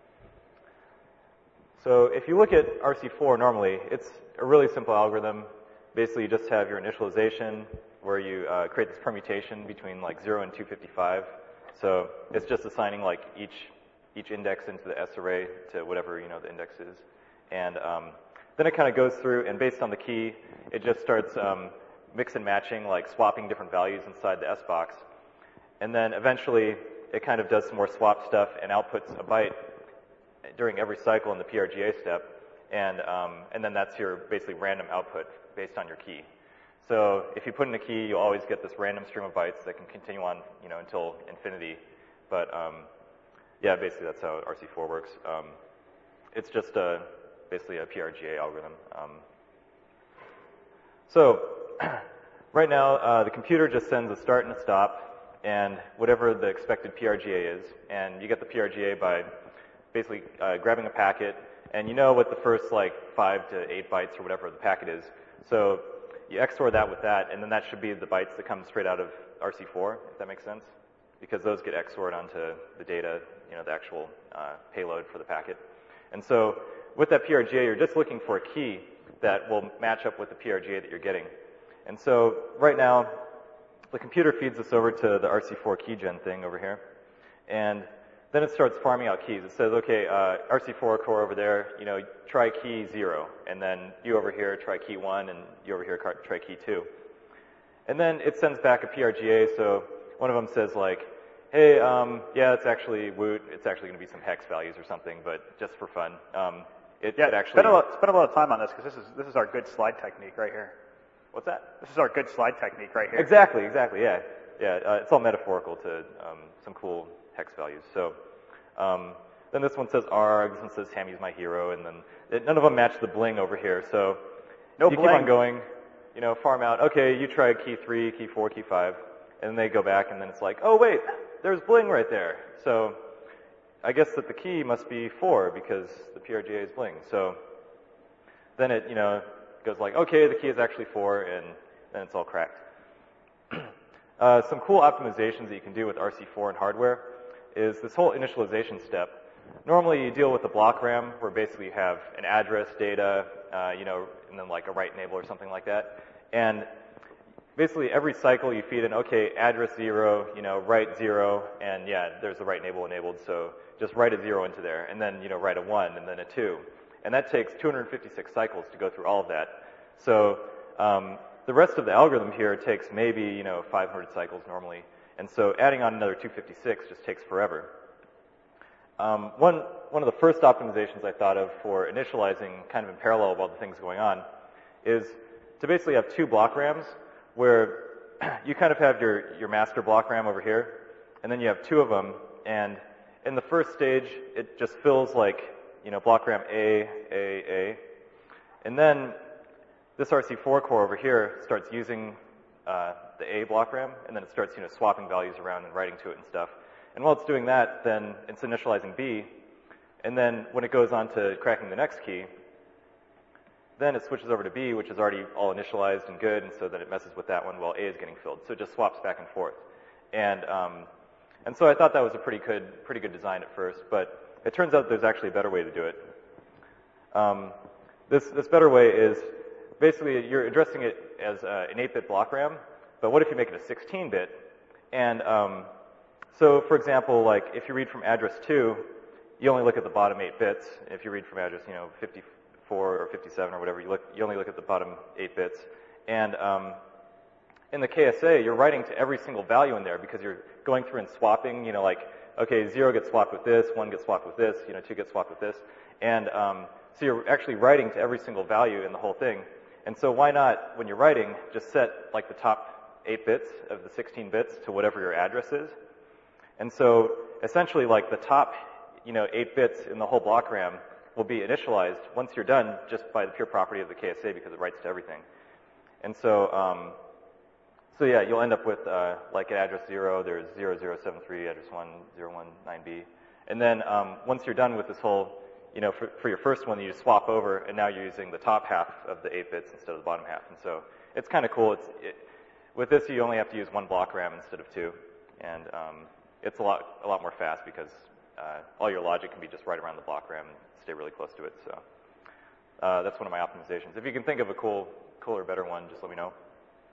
So if you look at R C four normally, it's a really simple algorithm. Basically, you just have your initialization where you uh, create this permutation between like zero and two fifty-five. So it's just assigning like each each index into the S array to whatever, you know, the index is. And um, then it kind of goes through, and based on the key, it just starts um, mix and matching, like swapping different values inside the S box. And then eventually, it kind of does some more swap stuff and outputs a byte during every cycle in the P R G A step. And, um, and then that's your basically random output based on your key. So if you put in a key, you'll always get this random stream of bytes that can continue on, you know, until infinity. But um, yeah, basically that's how R C four works. Um, it's just a, basically a P R G A algorithm. Um, so right now, uh, the computer just sends a start and a stop, and whatever the expected P R G A is, and you get the P R G A by basically uh, grabbing a packet, and you know what the first like five to eight bytes or whatever the packet is. So you X O R that with that, and then that should be the bytes that come straight out of R C four, if that makes sense, because those get X O R'd onto the data, you know, the actual uh, payload for the packet. And so with that P R G A, you're just looking for a key that will match up with the P R G A that you're getting. And so right now, the computer feeds this over to the R C four keygen thing over here, and then it starts farming out keys. It says, okay, uh, R C four core over there, you know, try key zero, and then you over here try key one, and you over here try key two. And then it sends back a P R G A, so one of them says like, hey, um, yeah, it's actually woot, it's actually going to be some hex values or something, but just for fun. Um, it, yeah, it actually... spend a, lot, spend a lot of time on this, because this is, this is our good slide technique right here. What's that? This is our good slide technique right here. Exactly, exactly, yeah. Yeah, uh, it's all metaphorical to um, some cool hex values. So um, then this one says arg, this one says Sammy's my hero, and then it, none of them match the bling over here. So no you bling. keep on going, you know, farm out. Okay, you try key three, key four, key five, and then they go back, and then it's like, oh wait, there's bling right there. So I guess that the key must be four because the P R G A is bling. So then it, you know, goes like, okay, the key is actually four, and then it's all cracked. uh, some cool optimizations that you can do with R C four and hardware is this whole initialization step. Normally you deal with the block RAM where basically you have an address, data, uh, you know, and then like a write enable or something like that. And basically every cycle you feed in, okay, address zero, you know, write zero, and yeah, there's the write enable enabled, so just write a zero into there, and then, you know, write a one, and then a two. And that takes two hundred fifty-six cycles to go through all of that. So um, the rest of the algorithm here takes maybe, you know, five hundred cycles normally. And so adding on another two hundred fifty-six just takes forever. Um, one, one of the first optimizations I thought of for initializing kind of in parallel while the thing's going on is to basically have two block RAMs where you kind of have your, your master block RAM over here, and then you have two of them, and in the first stage, it just fills like, you know, block RAM A, A, A, and then this R C four core over here starts using uh, the A block RAM, and then it starts, you know, swapping values around and writing to it and stuff. And while it's doing that, then it's initializing B, and then when it goes on to cracking the next key, then it switches over to B, which is already all initialized and good, and so then it messes with that one while A is getting filled. So it just swaps back and forth. And um, and so I thought that was a pretty good, pretty good design at first, but it turns out there's actually a better way to do it. Um, this, this better way is basically you're addressing it as uh, an eight bit block RAM, but what if you make it a sixteen bit? And um, so, for example, like if you read from address two, you only look at the bottom eight bits. If you read from address, you know, fifty-four or fifty-seven or whatever, you look, you only look at the bottom eight bits. And um, in the K S A, you're writing to every single value in there because you're going through and swapping, you know, like, okay, zero gets swapped with this, one gets swapped with this, you know, two gets swapped with this. And um, so you're actually writing to every single value in the whole thing. And so why not, when you're writing, just set like the top eight bits of the sixteen bits to whatever your address is. And so essentially like the top, you know, eight bits in the whole block RAM will be initialized once you're done just by the pure property of the K S A because it writes to everything. And so, um, so yeah, you'll end up with uh, like at address zero, there's zero zero seven three, address one, zero one nine B. And then um, once you're done with this whole, you know, for, for your first one, you just swap over, and now you're using the top half of the eight bits instead of the bottom half. And so it's kind of cool. It's, it, with this, you only have to use one block RAM instead of two. And um, it's a lot, a lot more fast because uh, all your logic can be just right around the block RAM and stay really close to it. So uh, that's one of my optimizations. If you can think of a cool, cooler, better one, just let me know.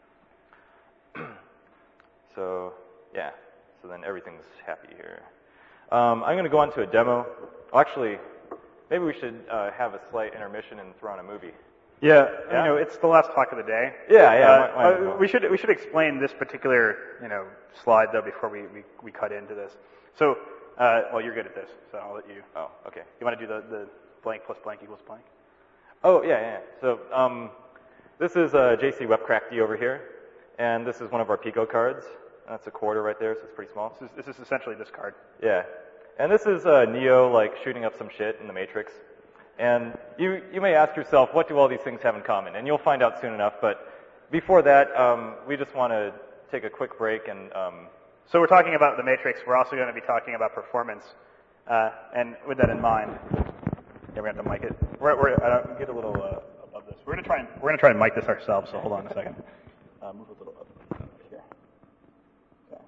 So yeah, so then everything's happy here. Um, I'm going to go on to a demo. Oh, actually, maybe we should uh, have a slight intermission and throw on a movie. Yeah, Yeah? you know, it's the last talk of the day. Yeah, yeah. Uh, might- might as uh, well. we should we should explain this particular you know slide though before we, we, we cut into this. So, uh, well, you're good at this, so I'll let you. Oh, okay. You want to do the, the blank plus blank equals blank? Oh, yeah, yeah. So um, this is uh, J C WebCrackD over here, and this is one of our Pico cards. That's a quarter right there, so it's pretty small. This is, this is essentially this card. Yeah. And this is uh, Neo, like, shooting up some shit in the Matrix. And you, you may ask yourself, what do all these things have in common? And you'll find out soon enough. But before that, um, we just want to take a quick break. And um, So we're talking about the Matrix. We're also going to be talking about performance. Uh, and with that in mind, yeah, we're going to have to mic it. We're, we're I don't, get a little uh, above this. We're going to try and we're going to try and mic this ourselves. So hold on a second. Uh, move a little up here. Okay.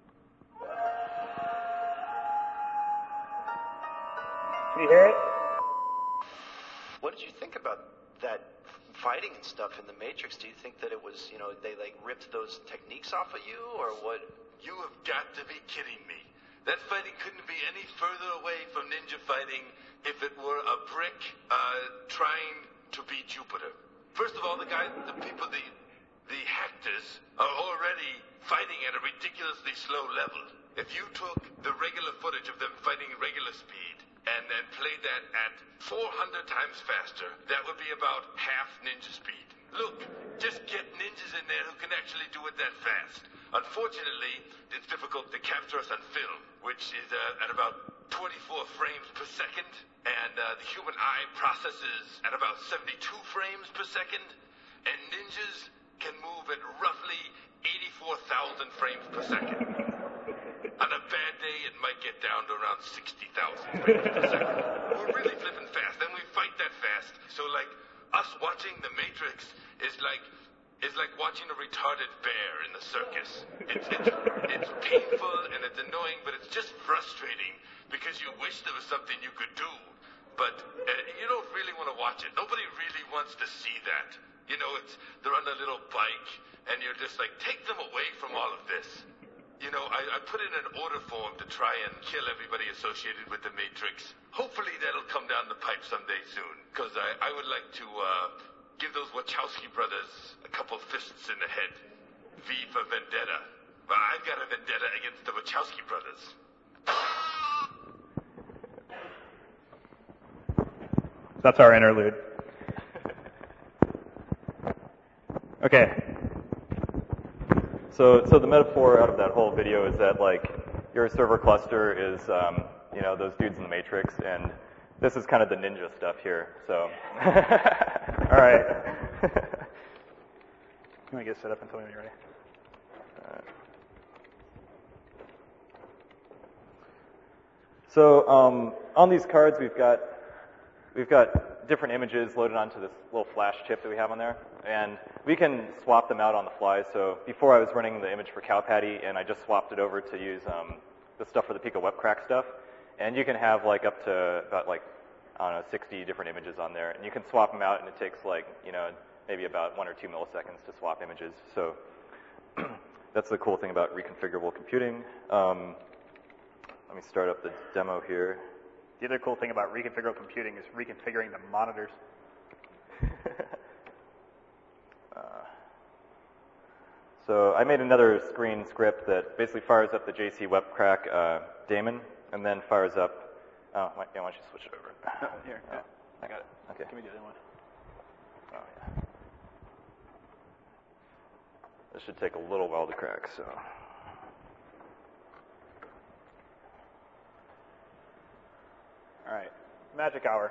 Can you hear it? What did you think about that fighting and stuff in the Matrix? Do you think that it was, you know, they like ripped those techniques off of you, or what? You have got to be kidding me. That fighting couldn't be any further away from ninja fighting if it were a brick uh, trying to beat Jupiter. First of all, the guys, the people, the the actors are already fighting at a ridiculously slow level. If you took the regular footage of them fighting regular speed and then played that at four hundred times faster, that would be about half ninja speed. Look, just get ninjas in there who can actually do it that fast. Unfortunately, it's difficult to capture us on film, which is uh, at about twenty-four frames per second, and uh, the human eye processes at about seventy-two frames per second, and ninjas can move at roughly eighty-four thousand frames per second. On a bad day, it might get down to around sixty thousand frames per second. We're really flipping fast, and we fight that fast. So, like, us watching The Matrix is like is like watching a retarded bear in the circus. It's, it's, it's painful and it's annoying, but it's just frustrating because you wish there was something you could do, but uh, you don't really want to watch it. Nobody really wants to see that. You know, it's they're on a little bike, and you're just like, take them away from all of this. You know, I, I put in an order form to try and kill everybody associated with the Matrix. Hopefully that'll come down the pipe someday soon, because I, I would like to uh, give those Wachowski brothers a couple fists in the head. V for vendetta. Well, I've got a vendetta against the Wachowski brothers. That's our interlude. Okay. So, so the metaphor out of that whole video is that, like, your server cluster is, um, you know, those dudes in the Matrix, and this is kind of the ninja stuff here. So, All right. Can we get set up and tell me when you're ready? Uh, so um, on these cards, we've got we've got different images loaded onto this little flash chip that we have on there, and we can swap them out on the fly. So before I was running the image for CowPatty, and I just swapped it over to use um, the stuff for the Pico WebCrack stuff, and you can have like up to about like I don't know sixty different images on there, and you can swap them out, and it takes like you know maybe about one or two milliseconds to swap images. So that's the cool thing about reconfigurable computing. Um, let me start up the demo here. The other cool thing about reconfigurable computing is reconfiguring the monitors. uh, So I made another screen script that basically fires up the J C WebCrack uh, daemon, and then fires up. Oh, why, yeah, why don't you switch it over? Oh, here, Oh, yeah. I got it. Okay. Give me the other one. Oh, yeah. This should take a little while to crack, so. All right, magic hour.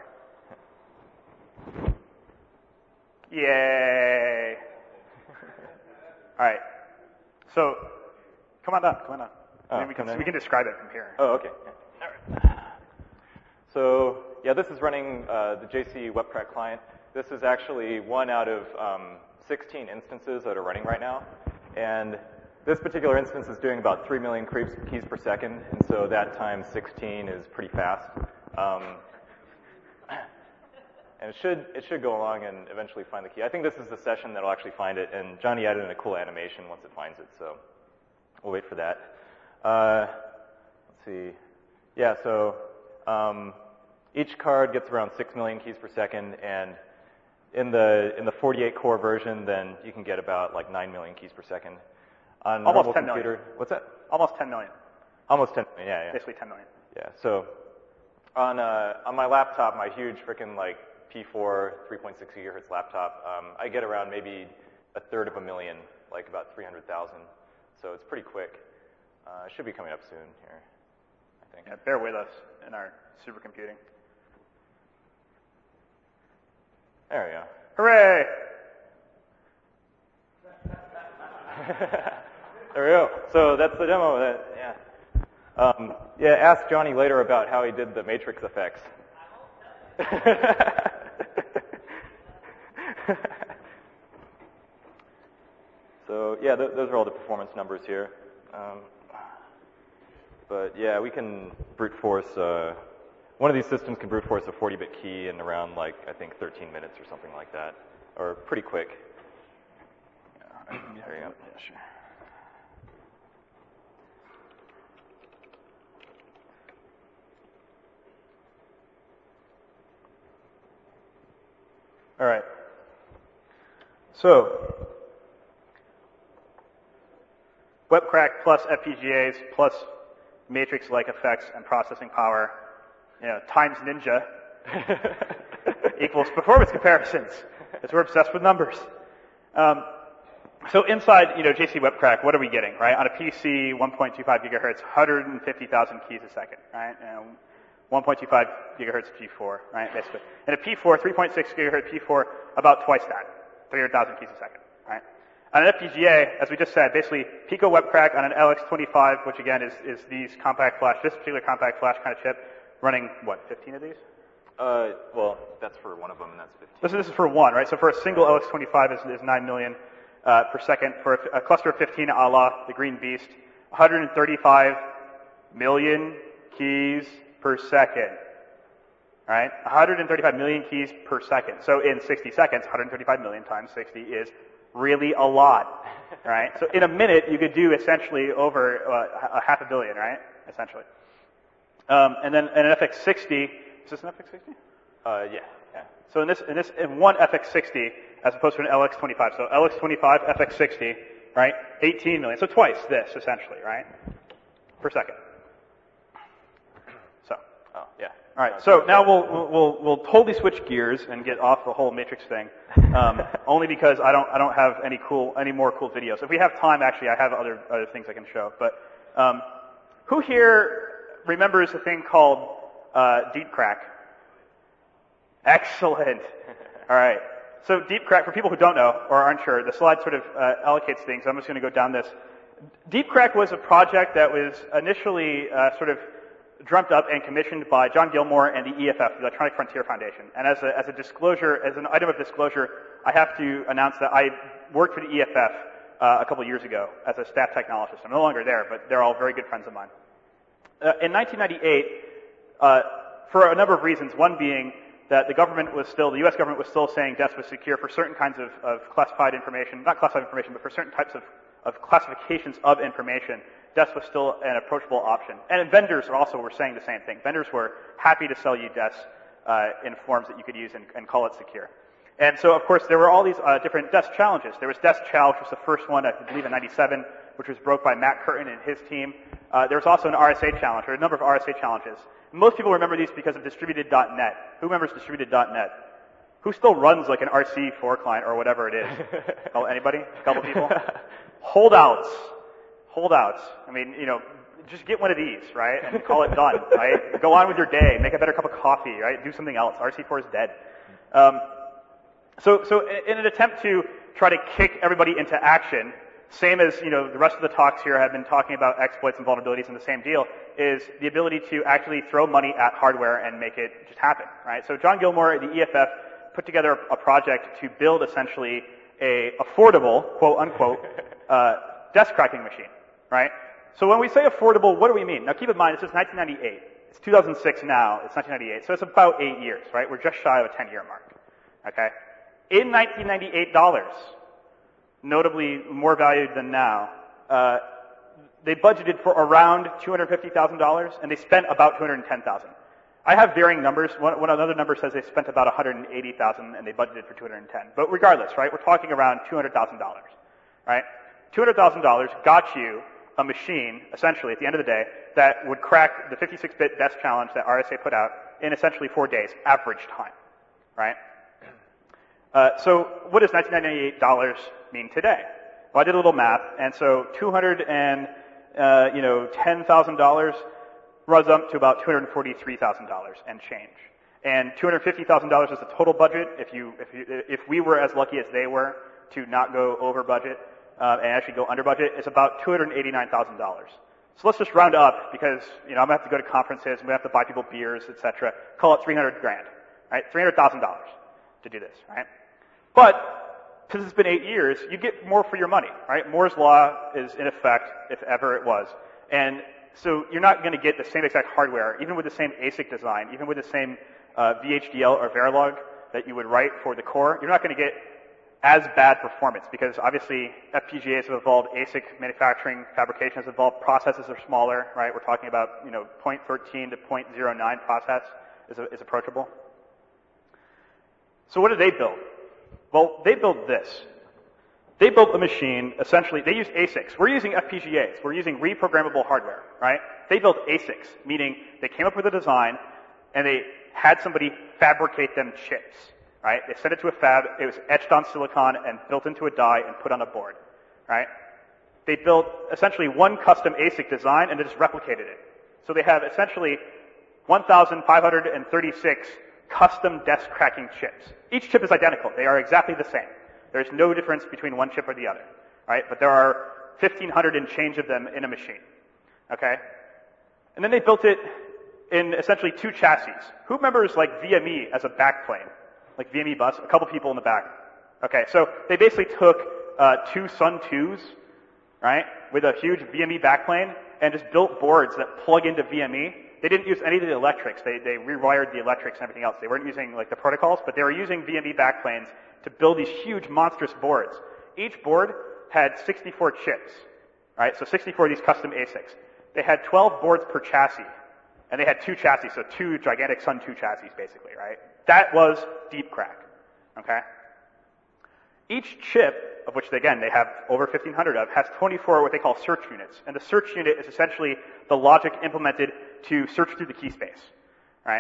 Yay! All right, so come on down, come on down. Oh, I mean, we can come down we can here? describe it from here. Oh, okay. Yeah. All right. So yeah, this is running uh, the J C WebCrack client. This is actually one out of um, sixteen instances that are running right now, and this particular instance is doing about three million keys per second, and so that times sixteen is pretty fast. Um, and it should it should go along and eventually find the key. I think this is the session that'll actually find it, and Johnny added in a cool animation once it finds it, so we'll wait for that. Uh, let's see. Yeah, so um, each card gets around six million keys per second, and in the in the forty-eight core version, then you can get about like nine million keys per second. On a Almost normal ten computer, million. what's that? Almost ten million. Almost ten million. Yeah, yeah. Basically ten million. Yeah. So on uh, on my laptop, my huge freaking like P four three point six gigahertz laptop, um, I get around maybe a third of a million, like about three hundred thousand. So it's pretty quick. Uh, it should be coming up soon here, I think. Yeah, bear with us in our supercomputing. There we go. Hooray! There we go. So that's the demo. That, yeah. Um, yeah. Ask Johnny later about how he did the matrix effects. So yeah, th those are all the performance numbers here. Um, but yeah, we can brute force. Uh, one of these systems can brute force a forty bit key in around like I think thirteen minutes or something like that, or pretty quick. Yeah, there you go. Yeah, sure. All right. So, WebCrack plus F P G As plus matrix-like effects and processing power, you know, times Ninja equals performance comparisons. Because we're obsessed with numbers. Um, so inside, you know, J C WebCrack, what are we getting, right? On a P C, one point two five gigahertz, one hundred fifty thousand keys a second, right? And one point two five gigahertz G four, right, basically. And a P four, three point six gigahertz P four, about twice that, three hundred thousand keys a second, right? On an F P G A, as we just said, basically Pico WebCrack on an L X twenty-five, which again is, is these compact flash, this particular compact flash kind of chip, running, what, fifteen of these? Uh, well, that's for one of them, and that's fifteen. This is, this is for one, right? So for a single L X twenty-five is, is nine million uh, per second. For a, a cluster of fifteen, a la the Green Beast, one hundred thirty-five million keys per second, right? one hundred thirty-five million keys per second. So in sixty seconds, one hundred thirty-five million times sixty is really a lot, right? So in a minute, you could do essentially over uh, a half a billion, right? Essentially. Um, and then an F X sixty, is this an F X sixty? Uh, yeah, yeah. So in this, in this, in one F X sixty, as opposed to an L X twenty-five. So L X twenty-five, F X sixty, right? eighteen million. So twice this, essentially, right? Per second. So. Oh, yeah. All right. So now we'll, we'll, we'll, we'll totally switch gears and get off the whole matrix thing. Um, only because I don't, I don't have any cool, any more cool videos. If we have time, actually, I have other, other things I can show. But, um, who here remembers a thing called, uh, Deep Crack? Excellent. All right. So Deep Crack, for people who don't know or aren't sure, the slide sort of uh, allocates things. I'm just going to go down this. Deep Crack was a project that was initially uh, sort of dreamt up and commissioned by John Gilmore and the E F F, the Electronic Frontier Foundation. And as a, as a disclosure, as an item of disclosure, I have to announce that I worked for the E F F uh, a couple of years ago as a staff technologist. I'm no longer there, but they're all very good friends of mine. Uh, in nineteen ninety-eight, uh, for a number of reasons, one being that the government was still, the U S government was still saying DES was secure for certain kinds of, of classified information, not classified information, but for certain types of, of classifications of information, DES was still an approachable option. And vendors also were saying the same thing. Vendors were happy to sell you DES uh, in forms that you could use and, and call it secure. And so, of course, there were all these uh, different desk challenges. There was Desk Challenge, which was the first one, I believe, in ninety-seven, which was broke by Matt Curtin and his team. Uh, there was also an R S A challenge, or a number of R S A challenges. Most people remember these because of distributed dot net. Who remembers distributed dot net? Who still runs like an R C four client or whatever it is? Oh, anybody? A couple people? Holdouts. Holdouts. I mean, you know, just get one of these, right? And call it done, right? Go on with your day. Make a better cup of coffee, right? Do something else. R C four is dead. Um, so, so in an attempt to try to kick everybody into action, same as, you know, the rest of the talks here have been talking about exploits and vulnerabilities, and the same deal is the ability to actually throw money at hardware and make it just happen, right? So John Gilmore, the E F F, put together a project to build essentially a affordable, quote unquote, uh, desk cracking machine, right? So when we say affordable, what do we mean? Now keep in mind, this is nineteen ninety-eight. It's two thousand six now, it's nineteen ninety-eight, so it's about eight years, right? We're just shy of a ten-year mark, okay? In nineteen ninety-eight dollars, notably more valued than now, uh, they budgeted for around two hundred fifty thousand dollars, and they spent about two hundred ten thousand dollars. I have varying numbers. One, one another number says they spent about one hundred eighty thousand dollars, and they budgeted for two hundred ten. But regardless, right, we're talking around two hundred thousand dollars, right? two hundred thousand dollars got you a machine, essentially, at the end of the day, that would crack the fifty-six bit desk challenge that R S A put out in essentially four days, average time, right? Uh, so what does nineteen ninety-eight dollars mean today? Well, I did a little math, and so two hundred and uh, you know ten thousand dollars runs up to about two hundred forty-three thousand dollars and change. And two hundred fifty thousand dollars is the total budget. If you if you if we were as lucky as they were to not go over budget uh, and actually go under budget, it's about two hundred eighty-nine thousand dollars. So let's just round up because you know I'm gonna have to go to conferences, I'm gonna have to buy people beers, et cetera. Call it three hundred grand, right? Three hundred thousand dollars to do this, right? But because it's been eight years, you get more for your money, right? Moore's law is in effect, if ever it was, and so you're not going to get the same exact hardware, even with the same A S I C design, even with the same uh, V H D L or Verilog that you would write for the core. You're not going to get as bad performance because obviously F P G As have evolved, A S I C manufacturing, fabrication has evolved, processes are smaller, right? We're talking about, you know, zero point one three to zero point zero nine process is, is approachable. So what did they build? Well, they built this. They built a machine, essentially, they used A S I Cs. We're using F P G As. We're using reprogrammable hardware, right? They built A S I Cs, meaning they came up with a design and they had somebody fabricate them chips, right? They sent it to a fab, it was etched on silicon and built into a die and put on a board, right? They built essentially one custom A S I C design and they just replicated it. So they have essentially one thousand five hundred thirty-six custom desk cracking chips. Each chip is identical. They are exactly the same. There's no difference between one chip or the other, right? But there are fifteen hundred and change of them in a machine, okay? And then they built it in essentially two chassis. Who remembers like V M E as a backplane? Like V M E bus? A couple people in the back. Okay, so they basically took uh, two Sun twos, right, with a huge V M E backplane and just built boards that plug into V M E. They didn't use any of the electrics. They, they rewired the electrics and everything else. They weren't using like the protocols, but they were using V M E backplanes to build these huge monstrous boards. Each board had sixty-four chips, right? So sixty-four of these custom A S I Cs. They had twelve boards per chassis, and they had two chassis, so two gigantic Sun two chassis basically, right? That was deep crack, okay? Each chip, of which again they have over fifteen hundred of, has twenty-four what they call search units. And the search unit is essentially the logic implemented to search through the key space, right?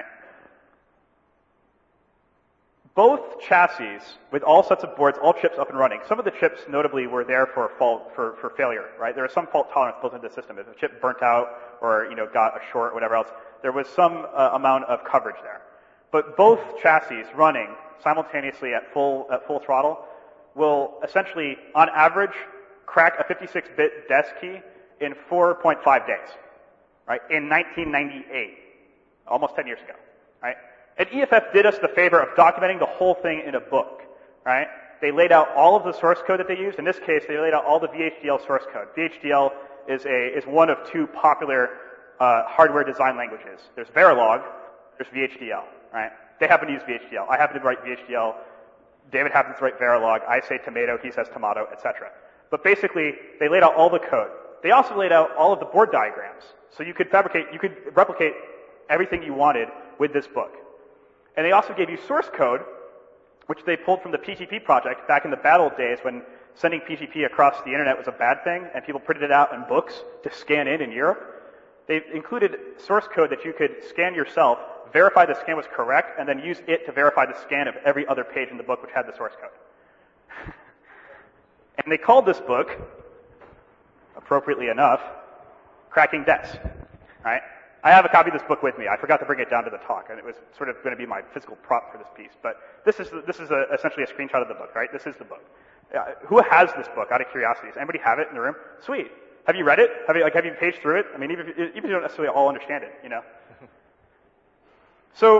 Both chassis, with all sets of boards, all chips up and running. Some of the chips, notably, were there for fault, for, for failure, right? There was some fault tolerance built into the system. If a chip burnt out or, you know, got a short, whatever else, there was some uh, amount of coverage there. But both chassis running simultaneously at full, at full throttle will essentially, on average, crack a fifty-six bit desk key in four point five days, right? In nineteen ninety-eight, almost ten years ago, right? And E F F did us the favor of documenting the whole thing in a book, right? They laid out all of the source code that they used. In this case, they laid out all the V H D L source code. V H D L is a is one of two popular uh, hardware design languages. There's Verilog, there's V H D L, right? They happen to use V H D L. I happen to write V H D L. David happens to write Verilog. I say tomato, he says tomato, et cetera. But basically, they laid out all the code. They also laid out all of the board diagrams. So you could fabricate, you could replicate everything you wanted with this book. And they also gave you source code which they pulled from the P G P project back in the bad old days when sending P G P across the internet was a bad thing and people printed it out in books to scan in in Europe. They included source code that you could scan yourself, verify the scan was correct, and then use it to verify the scan of every other page in the book which had the source code. And they called this book, appropriately enough, Cracking Debts, right? I have a copy of this book with me. I forgot to bring it down to the talk, and it was sort of going to be my physical prop for this piece. But this is this is a, essentially a screenshot of the book, right? This is the book. Uh, who has this book? Out of curiosity, does anybody have it in the room? Sweet. Have you read it? Have you like have you paged through it? I mean, even if, even if you don't necessarily all understand it, you know. So,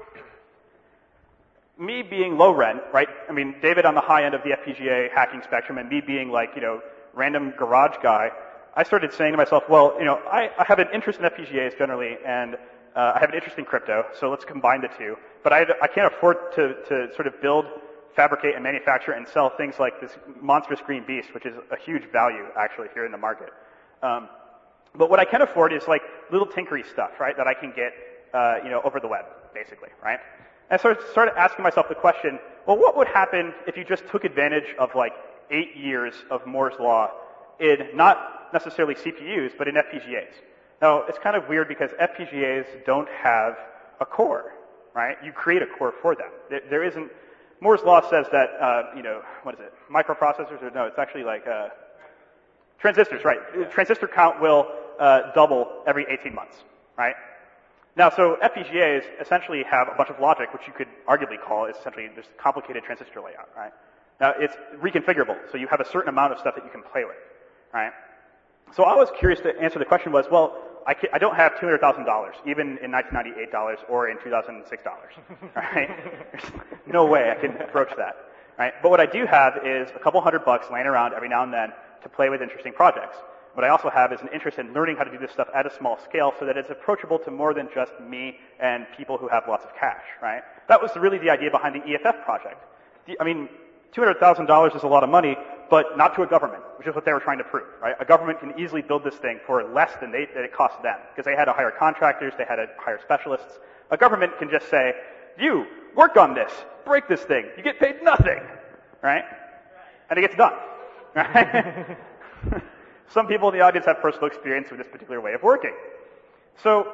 me being low rent, right? I mean, David on the high end of the F P G A hacking spectrum, and me being like you know random garage guy. I started saying to myself, well, you know, I, I have an interest in F P G As generally, and uh, I have an interest in crypto, so let's combine the two. But I, I can't afford to, to sort of build, fabricate, and manufacture and sell things like this monstrous green beast, which is a huge value, actually, here in the market. Um, but what I can afford is, like, little tinkery stuff, right, that I can get, uh, you know, over the web, basically, right? And so I started asking myself the question, well, what would happen if you just took advantage of, like, eight years of Moore's Law in not necessarily C P Us, but in F P G As. Now, it's kind of weird because F P G As don't have a core, right? You create a core for them. There, there isn't, Moore's Law says that, uh, you know, what is it, microprocessors, or no, it's actually like uh, transistors, right? Yeah. Transistor count will uh, double every eighteen months, right? Now, so F P G As essentially have a bunch of logic, which you could arguably call is essentially just complicated transistor layout, right? Now, it's reconfigurable, so you have a certain amount of stuff that you can play with, right? So I was curious to answer the question was, well, I, I don't have two hundred thousand dollars, even in nineteen ninety-eight dollars or in two thousand six dollars, right? There's no way I can approach that, right? But what I do have is a couple hundred bucks laying around every now and then to play with interesting projects. What I also have is an interest in learning how to do this stuff at a small scale so that it's approachable to more than just me and people who have lots of cash, right? That was really the idea behind the E F F project. The, I mean, two hundred thousand dollars is a lot of money, but not to a government, which is what they were trying to prove, right? A government can easily build this thing for less than, they, than it cost them, because they had to hire contractors, they had to hire specialists. A government can just say, you, work on this, break this thing, you get paid nothing, right? And it gets done, right? Some people in the audience have personal experience with this particular way of working. So,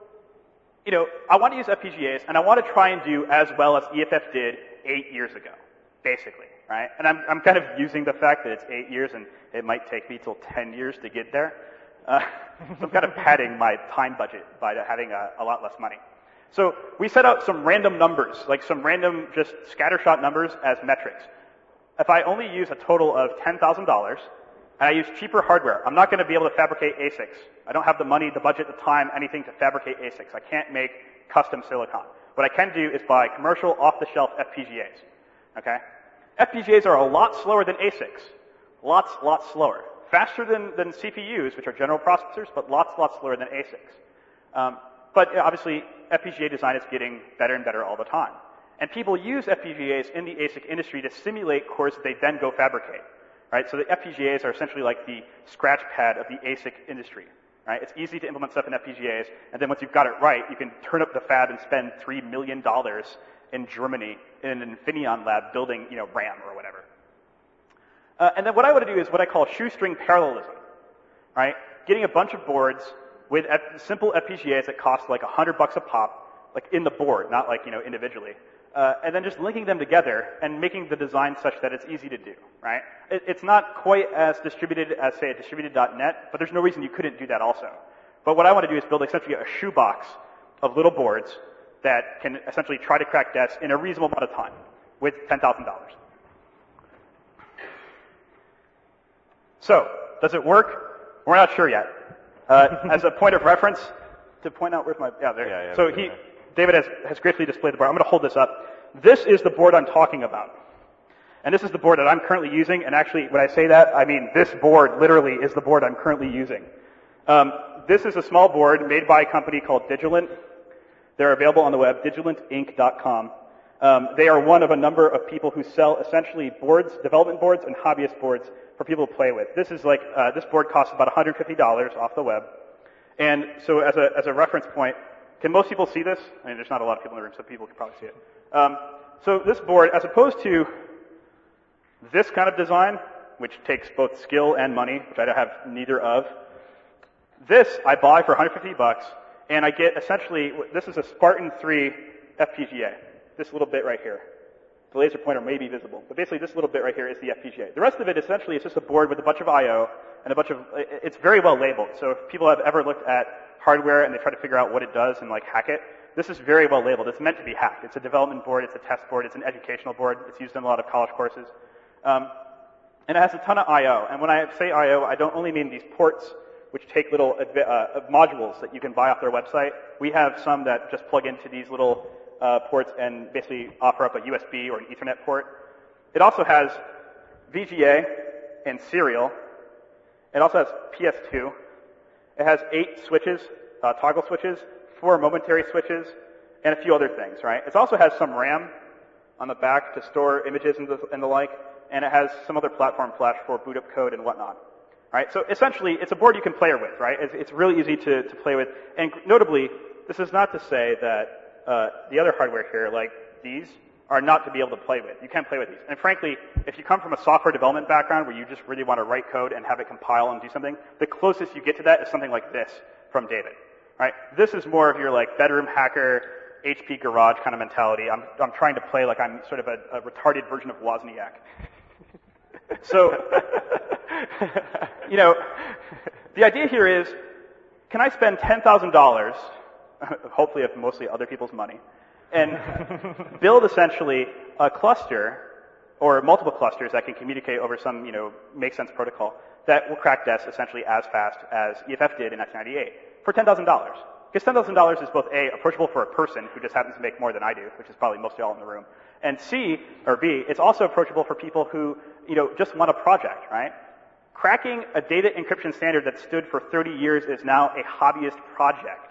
you know, I want to use F P G As, and I want to try and do as well as E F F did eight years ago, basically. Right? And I'm, I'm kind of using the fact that it's eight years and it might take me till ten years to get there. Uh, so I'm kind of padding my time budget by having a, a lot less money. So we set out some random numbers, like some random just scattershot numbers as metrics. If I only use a total of ten thousand dollars and I use cheaper hardware, I'm not going to be able to fabricate A SICs. I don't have the money, the budget, the time, anything to fabricate A SICs. I can't make custom silicon. What I can do is buy commercial off-the-shelf F P G As. Okay? F P G As are a lot slower than A SICs. Lots, lots slower. Faster than, than C P Us, which are general processors, but lots, lots slower than A SICs. Um, but obviously, F P G A design is getting better and better all the time. And people use F P G As in the A SIC industry to simulate cores that they then go fabricate. Right? So the F P G As are essentially like the scratch pad of the A SIC industry. Right? It's easy to implement stuff in F P G As, and then once you've got it right, you can turn up the fab and spend three million dollars in Germany in an Infineon lab building, you know, RAM or whatever. Uh, and then what I want to do is what I call shoestring parallelism, right? Getting a bunch of boards with F- simple F P G As that cost like a hundred bucks a pop, like in the board, not like, you know, individually. Uh, and then just linking them together and making the design such that it's easy to do, right? It, it's not quite as distributed as, say, a distributed dot net, but there's no reason you couldn't do that also. But what I want to do is build essentially a shoebox of little boards that can essentially try to crack debts in a reasonable amount of time with ten thousand dollars. So, does it work? We're not sure yet. Uh, as a point of reference, to point out where's my, yeah, there. Yeah, yeah, so he, David has, has gracefully displayed the board. I'm going to hold this up. This is the board I'm talking about. And this is the board that I'm currently using. And actually, when I say that, I mean this board literally is the board I'm currently using. Um, this is a small board made by a company called Digilent. They're available on the web, digilent inc dot com. Um, they are one of a number of people who sell essentially boards, development boards, and hobbyist boards for people to play with. This is like uh, this board costs about one hundred fifty dollars off the web. And so, as a as a reference point, can most people see this? I mean, there's not a lot of people in the room, so people can probably see it. Um, so this board, as opposed to this kind of design, which takes both skill and money, which I have neither of, this I buy for one hundred fifty bucks, and I get essentially, this is a Spartan three F P G A, this little bit right here. The laser pointer may be visible, but basically this little bit right here is the F P G A. The rest of it essentially is just a board with a bunch of I O and a bunch of, it's very well labeled. So if people have ever looked at hardware and they try to figure out what it does and like hack it, this is very well labeled. It's meant to be hacked. It's a development board, it's a test board, it's an educational board. It's used in a lot of college courses. Um, and it has a ton of I O. And when I say I O, I don't only mean these ports, which take little uh, modules that you can buy off their website. We have some that just plug into these little uh, ports and basically offer up a U S B or an Ethernet port. It also has V G A and serial. It also has P S two. It has eight switches, uh, toggle switches, four momentary switches, and a few other things, right? It also has some RAM on the back to store images and the, and the like, and it has some other platform flash for boot up code and whatnot. Right? So essentially, it's a board you can play with, right? It's, it's really easy to, to play with. And notably, this is not to say that uh, the other hardware here, like these, are not to be able to play with. You can play with these. And frankly, if you come from a software development background where you just really want to write code and have it compile and do something, the closest you get to that is something like this from David. Right? This is more of your like bedroom hacker, H P garage kind of mentality. I'm, I'm trying to play like I'm sort of a, a retarded version of Wozniak. So, you know, the idea here is, can I spend ten thousand dollars, hopefully of mostly other people's money, and build essentially a cluster or multiple clusters that can communicate over some, you know, make sense protocol that will crack D E S essentially as fast as E F F did in nineteen ninety-eight for ten thousand dollars. Because ten thousand dollars is both A, approachable for a person who just happens to make more than I do, which is probably most of y'all in the room, and C, or B, it's also approachable for people who, you know, just want a project, right? Cracking a data encryption standard that stood for thirty years is now a hobbyist project.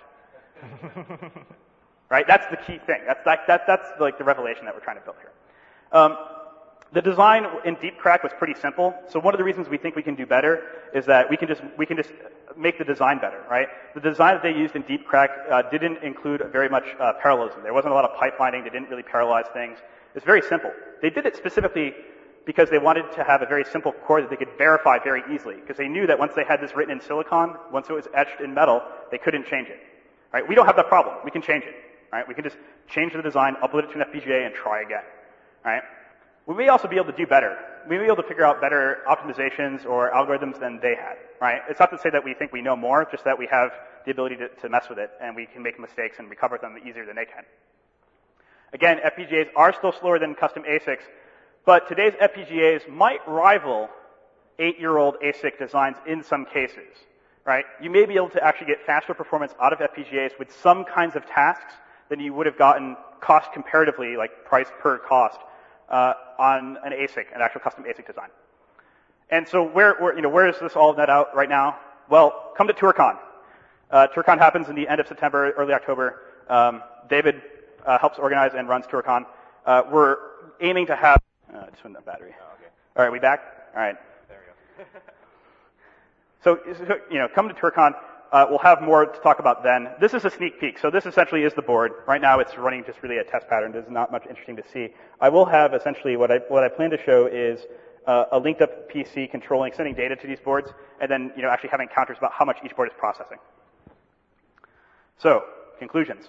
Right? That's the key thing. That's, that, that, that's like the revelation that we're trying to build here. Um, the design in DeepCrack was pretty simple. So one of the reasons we think we can do better is that we can just, we can just make the design better, right? The design that they used in DeepCrack uh, didn't include very much uh, parallelism. There wasn't a lot of pipelining. They didn't really parallelize things. It's very simple. They did it specifically because they wanted to have a very simple core that they could verify very easily, because they knew that once they had this written in silicon, once it was etched in metal, they couldn't change it. Right? We don't have that problem. We can change it. Right? We can just change the design, upload it to an F P G A, and try again. Right? We may also be able to do better. We may be able to figure out better optimizations or algorithms than they had. Right? It's not to say that we think we know more, just that we have the ability to, to mess with it, and we can make mistakes and recover them easier than they can. Again, F P G As are still slower than custom A SICs, but today's F P G As might rival eight-year-old A SIC designs in some cases, right? You may be able to actually get faster performance out of F P G As with some kinds of tasks than you would have gotten cost comparatively, like price per cost, uh, on an A SIC, an actual custom A SIC design. And so where, where, you know, where is this all net out right now? Well, come to TourCon. Uh, TourCon happens in the end of September, early October. Um, David uh, helps organize and runs TourCon. Uh, we're aiming to have Uh, just went the battery. Oh, okay. All right, we back? All right. There we go. so, so, you know, come to TourCon. Uh, we'll have more to talk about then. This is a sneak peek. So this essentially is the board. Right now it's running just really a test pattern. There's not much interesting to see. I will have essentially what I, what I plan to show is uh, a linked up P C controlling, sending data to these boards, and then, you know, actually having counters about how much each board is processing. So, conclusions.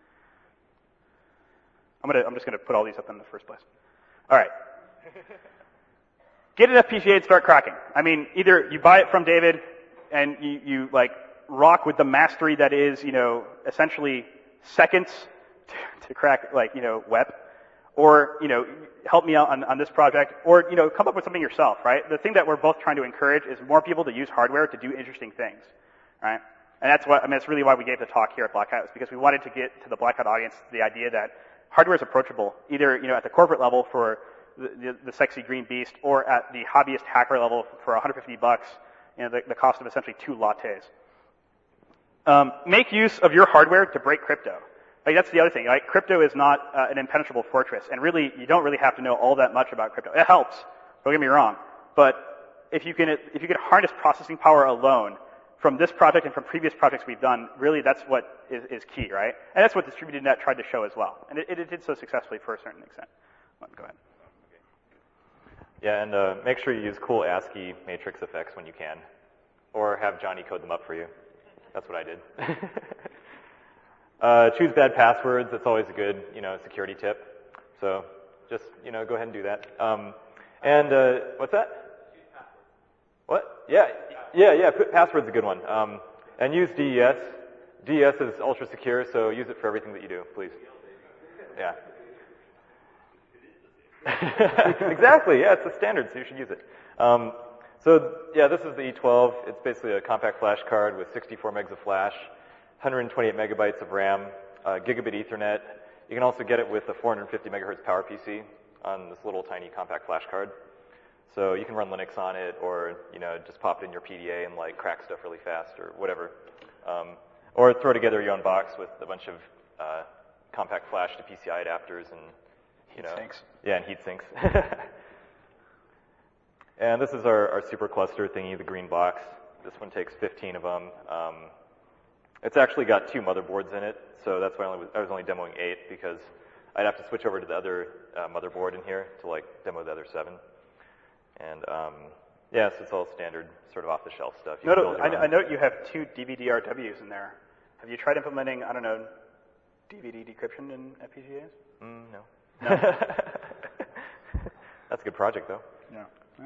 I'm gonna, I'm just gonna put all these up in the first place. All right. Get an F P G A and start cracking. I mean, either you buy it from David and you, you like rock with the mastery that is, you know, essentially seconds to, to crack, like, you know, W E P, or, you know, help me out on, on this project, or, you know, come up with something yourself, right? The thing that we're both trying to encourage is more people to use hardware to do interesting things, right? And that's what, I mean, that's really why we gave the talk here at Black Hat, was because we wanted to get to the Black Hat audience the idea that hardware is approachable, either, you know, at the corporate level for the, the, the sexy green beast, or at the hobbyist hacker level for one hundred fifty bucks, you know, the, the cost of essentially two lattes. Um, make use of your hardware to break crypto. Like, that's the other thing, right? Crypto is not uh, an impenetrable fortress, and really, you don't really have to know all that much about crypto. It helps, don't get me wrong, but if you can, if you can harness processing power alone from this project and from previous projects we've done, really that's what is, is key, right? And that's what Distributed Net tried to show as well. And it, it did so successfully for a certain extent. Go ahead. Yeah, and uh, make sure you use cool ASCII matrix effects when you can. Or have Johnny code them up for you. That's what I did. uh, choose bad passwords. That's always a good, you know, security tip. So just, you know, go ahead and do that. Um, and uh, what's that? What? Yeah, yeah, yeah. Password's a good one. Um, and use D E S. D E S is ultra secure, so use it for everything that you do, please. Yeah. Exactly. Yeah, it's the standard, so you should use it. Um, so yeah, this is the E twelve. It's basically a compact flash card with sixty-four megs of flash, one hundred twenty-eight megabytes of RAM, uh, gigabit Ethernet. You can also get it with a four hundred fifty megahertz PowerPC on this little tiny compact flash card. So you can run Linux on it, or you know, just pop it in your P D A and like crack stuff really fast, or whatever. Um, or throw together your own box with a bunch of uh, compact flash to P C I adapters and you know, Heat sinks. Yeah, and heat sinks. And this is our, our supercluster thingy, the green box. This one takes fifteen of them. Um, it's actually got two motherboards in it, so that's why I, only was, I was only demoing eight, because I'd have to switch over to the other uh, motherboard in here to like demo the other seven. And um, yeah, so it's all standard, sort of off-the-shelf stuff. You Note, can build your I, own. I note you have two D V D R Ws in there. Have you tried implementing, I don't know, D V D decryption in F P G As? Mm, no. No. That's a good project, though. Yeah. yeah.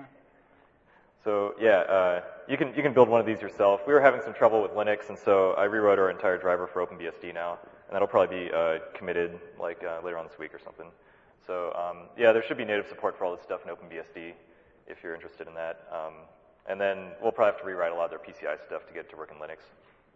So yeah, uh, you can you can build one of these yourself. We were having some trouble with Linux, and so I rewrote our entire driver for OpenBSD now, and that'll probably be uh, committed like uh, later on this week or something. So um, yeah, there should be native support for all this stuff in OpenBSD if you're interested in that. Um, and then we'll probably have to rewrite a lot of their P C I stuff to get it to work in Linux.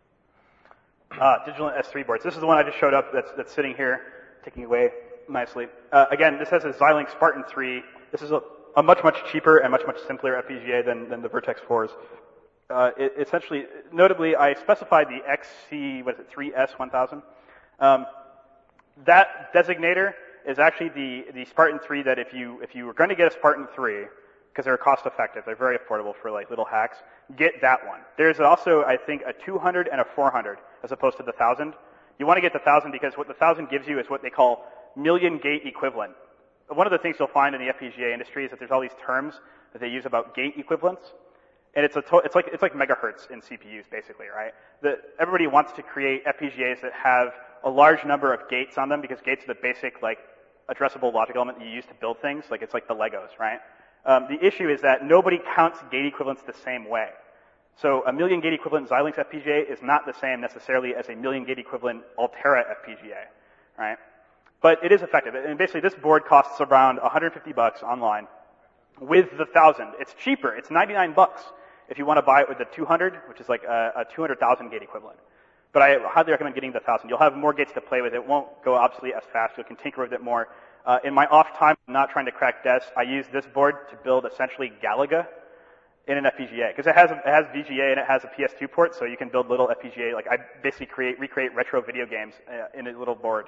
Uh, Digilent S three boards. This is the one I just showed up that's, that's sitting here, ticking away nicely. Uh, again, this has a Xilinx Spartan three. This is a, a much, much cheaper and much, much simpler F P G A than, than the Vertex fours. Uh, it, essentially, notably, I specified the X C, what is it, three S one thousand. Um, that designator is actually the, the Spartan three that if you, if you were going to get a Spartan three, because they're cost effective, they're very affordable for like little hacks, get that one. There's also, I think, a two hundred and a four hundred as opposed to the one thousand. You want to get the one thousand because what the one thousand gives you is what they call million gate equivalent. One of the things you'll find in the F P G A industry is that there's all these terms that they use about gate equivalents. And it's a to- it's like it's like megahertz in C P Us basically, right? The, everybody wants to create F P G As that have a large number of gates on them because gates are the basic like addressable logic element that you use to build things. Like it's like the Legos, right? Um, the issue is that nobody counts gate equivalents the same way. So a million gate equivalent Xilinx F P G A is not the same necessarily as a million gate equivalent Altera F P G A, right? But it is effective. And basically this board costs around one hundred fifty bucks online. With the one thousand, it's cheaper. It's ninety-nine bucks if you want to buy it with the two hundred, which is like a, a two hundred thousand gate equivalent. But I highly recommend getting the one thousand. You'll have more gates to play with. It won't go obviously as fast. You can tinker with it more. Uh, in my off time, I'm not trying to crack D E S. I use this board to build essentially Galaga in an F P G A because it has a, it has V G A and it has a P S two port, so you can build little F P G A. Like I basically create recreate retro video games uh, in a little board.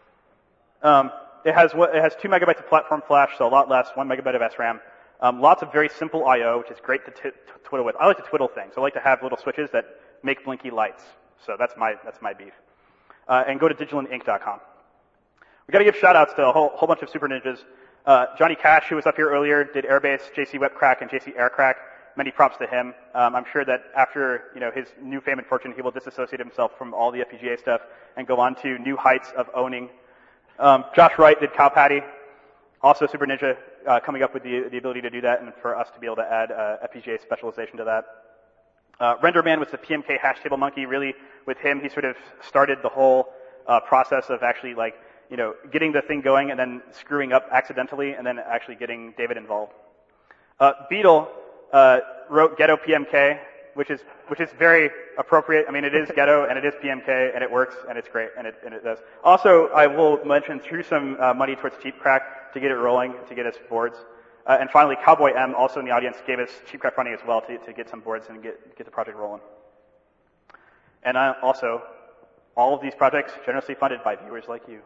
Um, it has what it has two megabytes of platform flash, so a lot less. One megabyte of S RAM. Um, lots of very simple I O, which is great to t- t- twiddle with. I like to twiddle things. I like to have little switches that make blinky lights. So that's my that's my beef. Uh, and go to digilent inc dot com. We got to give shout-outs to a whole, whole bunch of super ninjas. Uh, Johnny Cash, who was up here earlier, did Airbase, J C Webcrack, and J C Aircrack. Many props to him. Um, I'm sure that after you know his new fame and fortune, he will disassociate himself from all the F P G A stuff and go on to new heights of owning. Um, Josh Wright did Cow Patty, also super ninja, uh, coming up with the, the ability to do that and for us to be able to add uh, F P G A specialization to that. Uh, RenderMan was the P M K hash table monkey. Really, with him, he sort of started the whole uh, process of actually like you know, getting the thing going and then screwing up accidentally and then actually getting David involved. Uh, Beetle, uh, wrote Ghetto P M K, which is, which is very appropriate. I mean, it is Ghetto and it is P M K and it works and it's great and it, and it does. Also, I will mention threw some, uh, money towards CheapCrack to get it rolling, to get us boards. Uh, and finally, Cowboy M, also in the audience, gave us CheapCrack funding as well to, to get some boards and get, get the project rolling. And I also, all of these projects generously funded by viewers like you.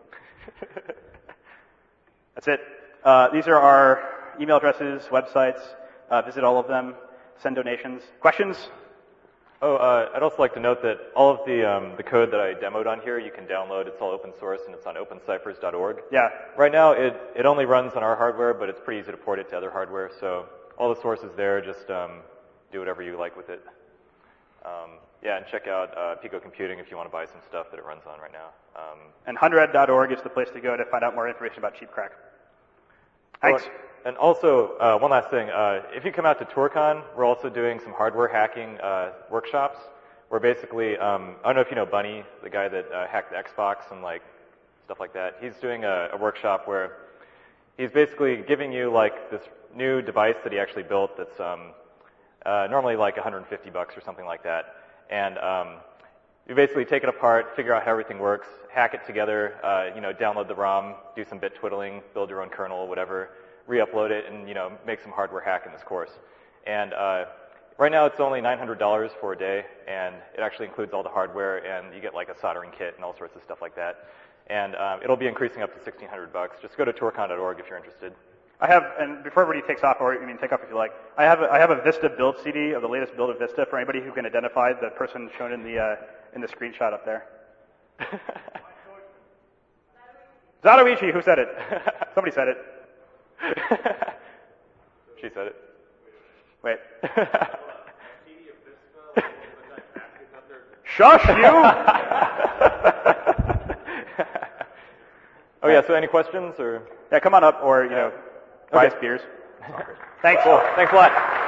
That's it. Uh, these are our email addresses, websites. Uh, visit all of them. Send donations. Questions? Oh, uh, I'd also like to note that all of the um, the code that I demoed on here you can download. It's all open source and it's on open ciphers dot org. Yeah. Right now it, it only runs on our hardware, but it's pretty easy to port it to other hardware. So all the source is there. Just um, do whatever you like with it. Um, yeah, and check out uh, Pico Computing if you want to buy some stuff that it runs on right now. Um, And hundred dot org is the place to go to find out more information about Cheap Crack. Thanks. Oh, and also, uh, one last thing. Uh, if you come out to TourCon, we're also doing some hardware hacking uh, workshops. Where basically, um, I don't know if you know Bunny, the guy that uh, hacked the Xbox and like stuff like that. He's doing a, a workshop where he's basically giving you like this new device that he actually built. That's um, uh, normally like one hundred fifty bucks or something like that. And um, you basically take it apart, figure out how everything works, hack it together, uh, you know, download the ROM, do some bit twiddling, build your own kernel, whatever, re-upload it, and you know, make some hardware hack in this course. And uh, right now it's only nine hundred dollars for a day, and it actually includes all the hardware, and you get like a soldering kit and all sorts of stuff like that. And um, it'll be increasing up to sixteen hundred bucks. Just go to tourcon dot org if you're interested. I have, and before everybody takes off, or you mean take off if you like, I have a, I have a Vista build C D of the latest build of Vista for anybody who can identify the person shown in the uh, in the screenshot up there. Zatoichi, who said it? Somebody said it. She said it. Wait. Shush you! Oh yeah, so any questions or? Yeah, come on up, or you know, buy us Okay. beers. Thanks. Cool. Thanks a lot.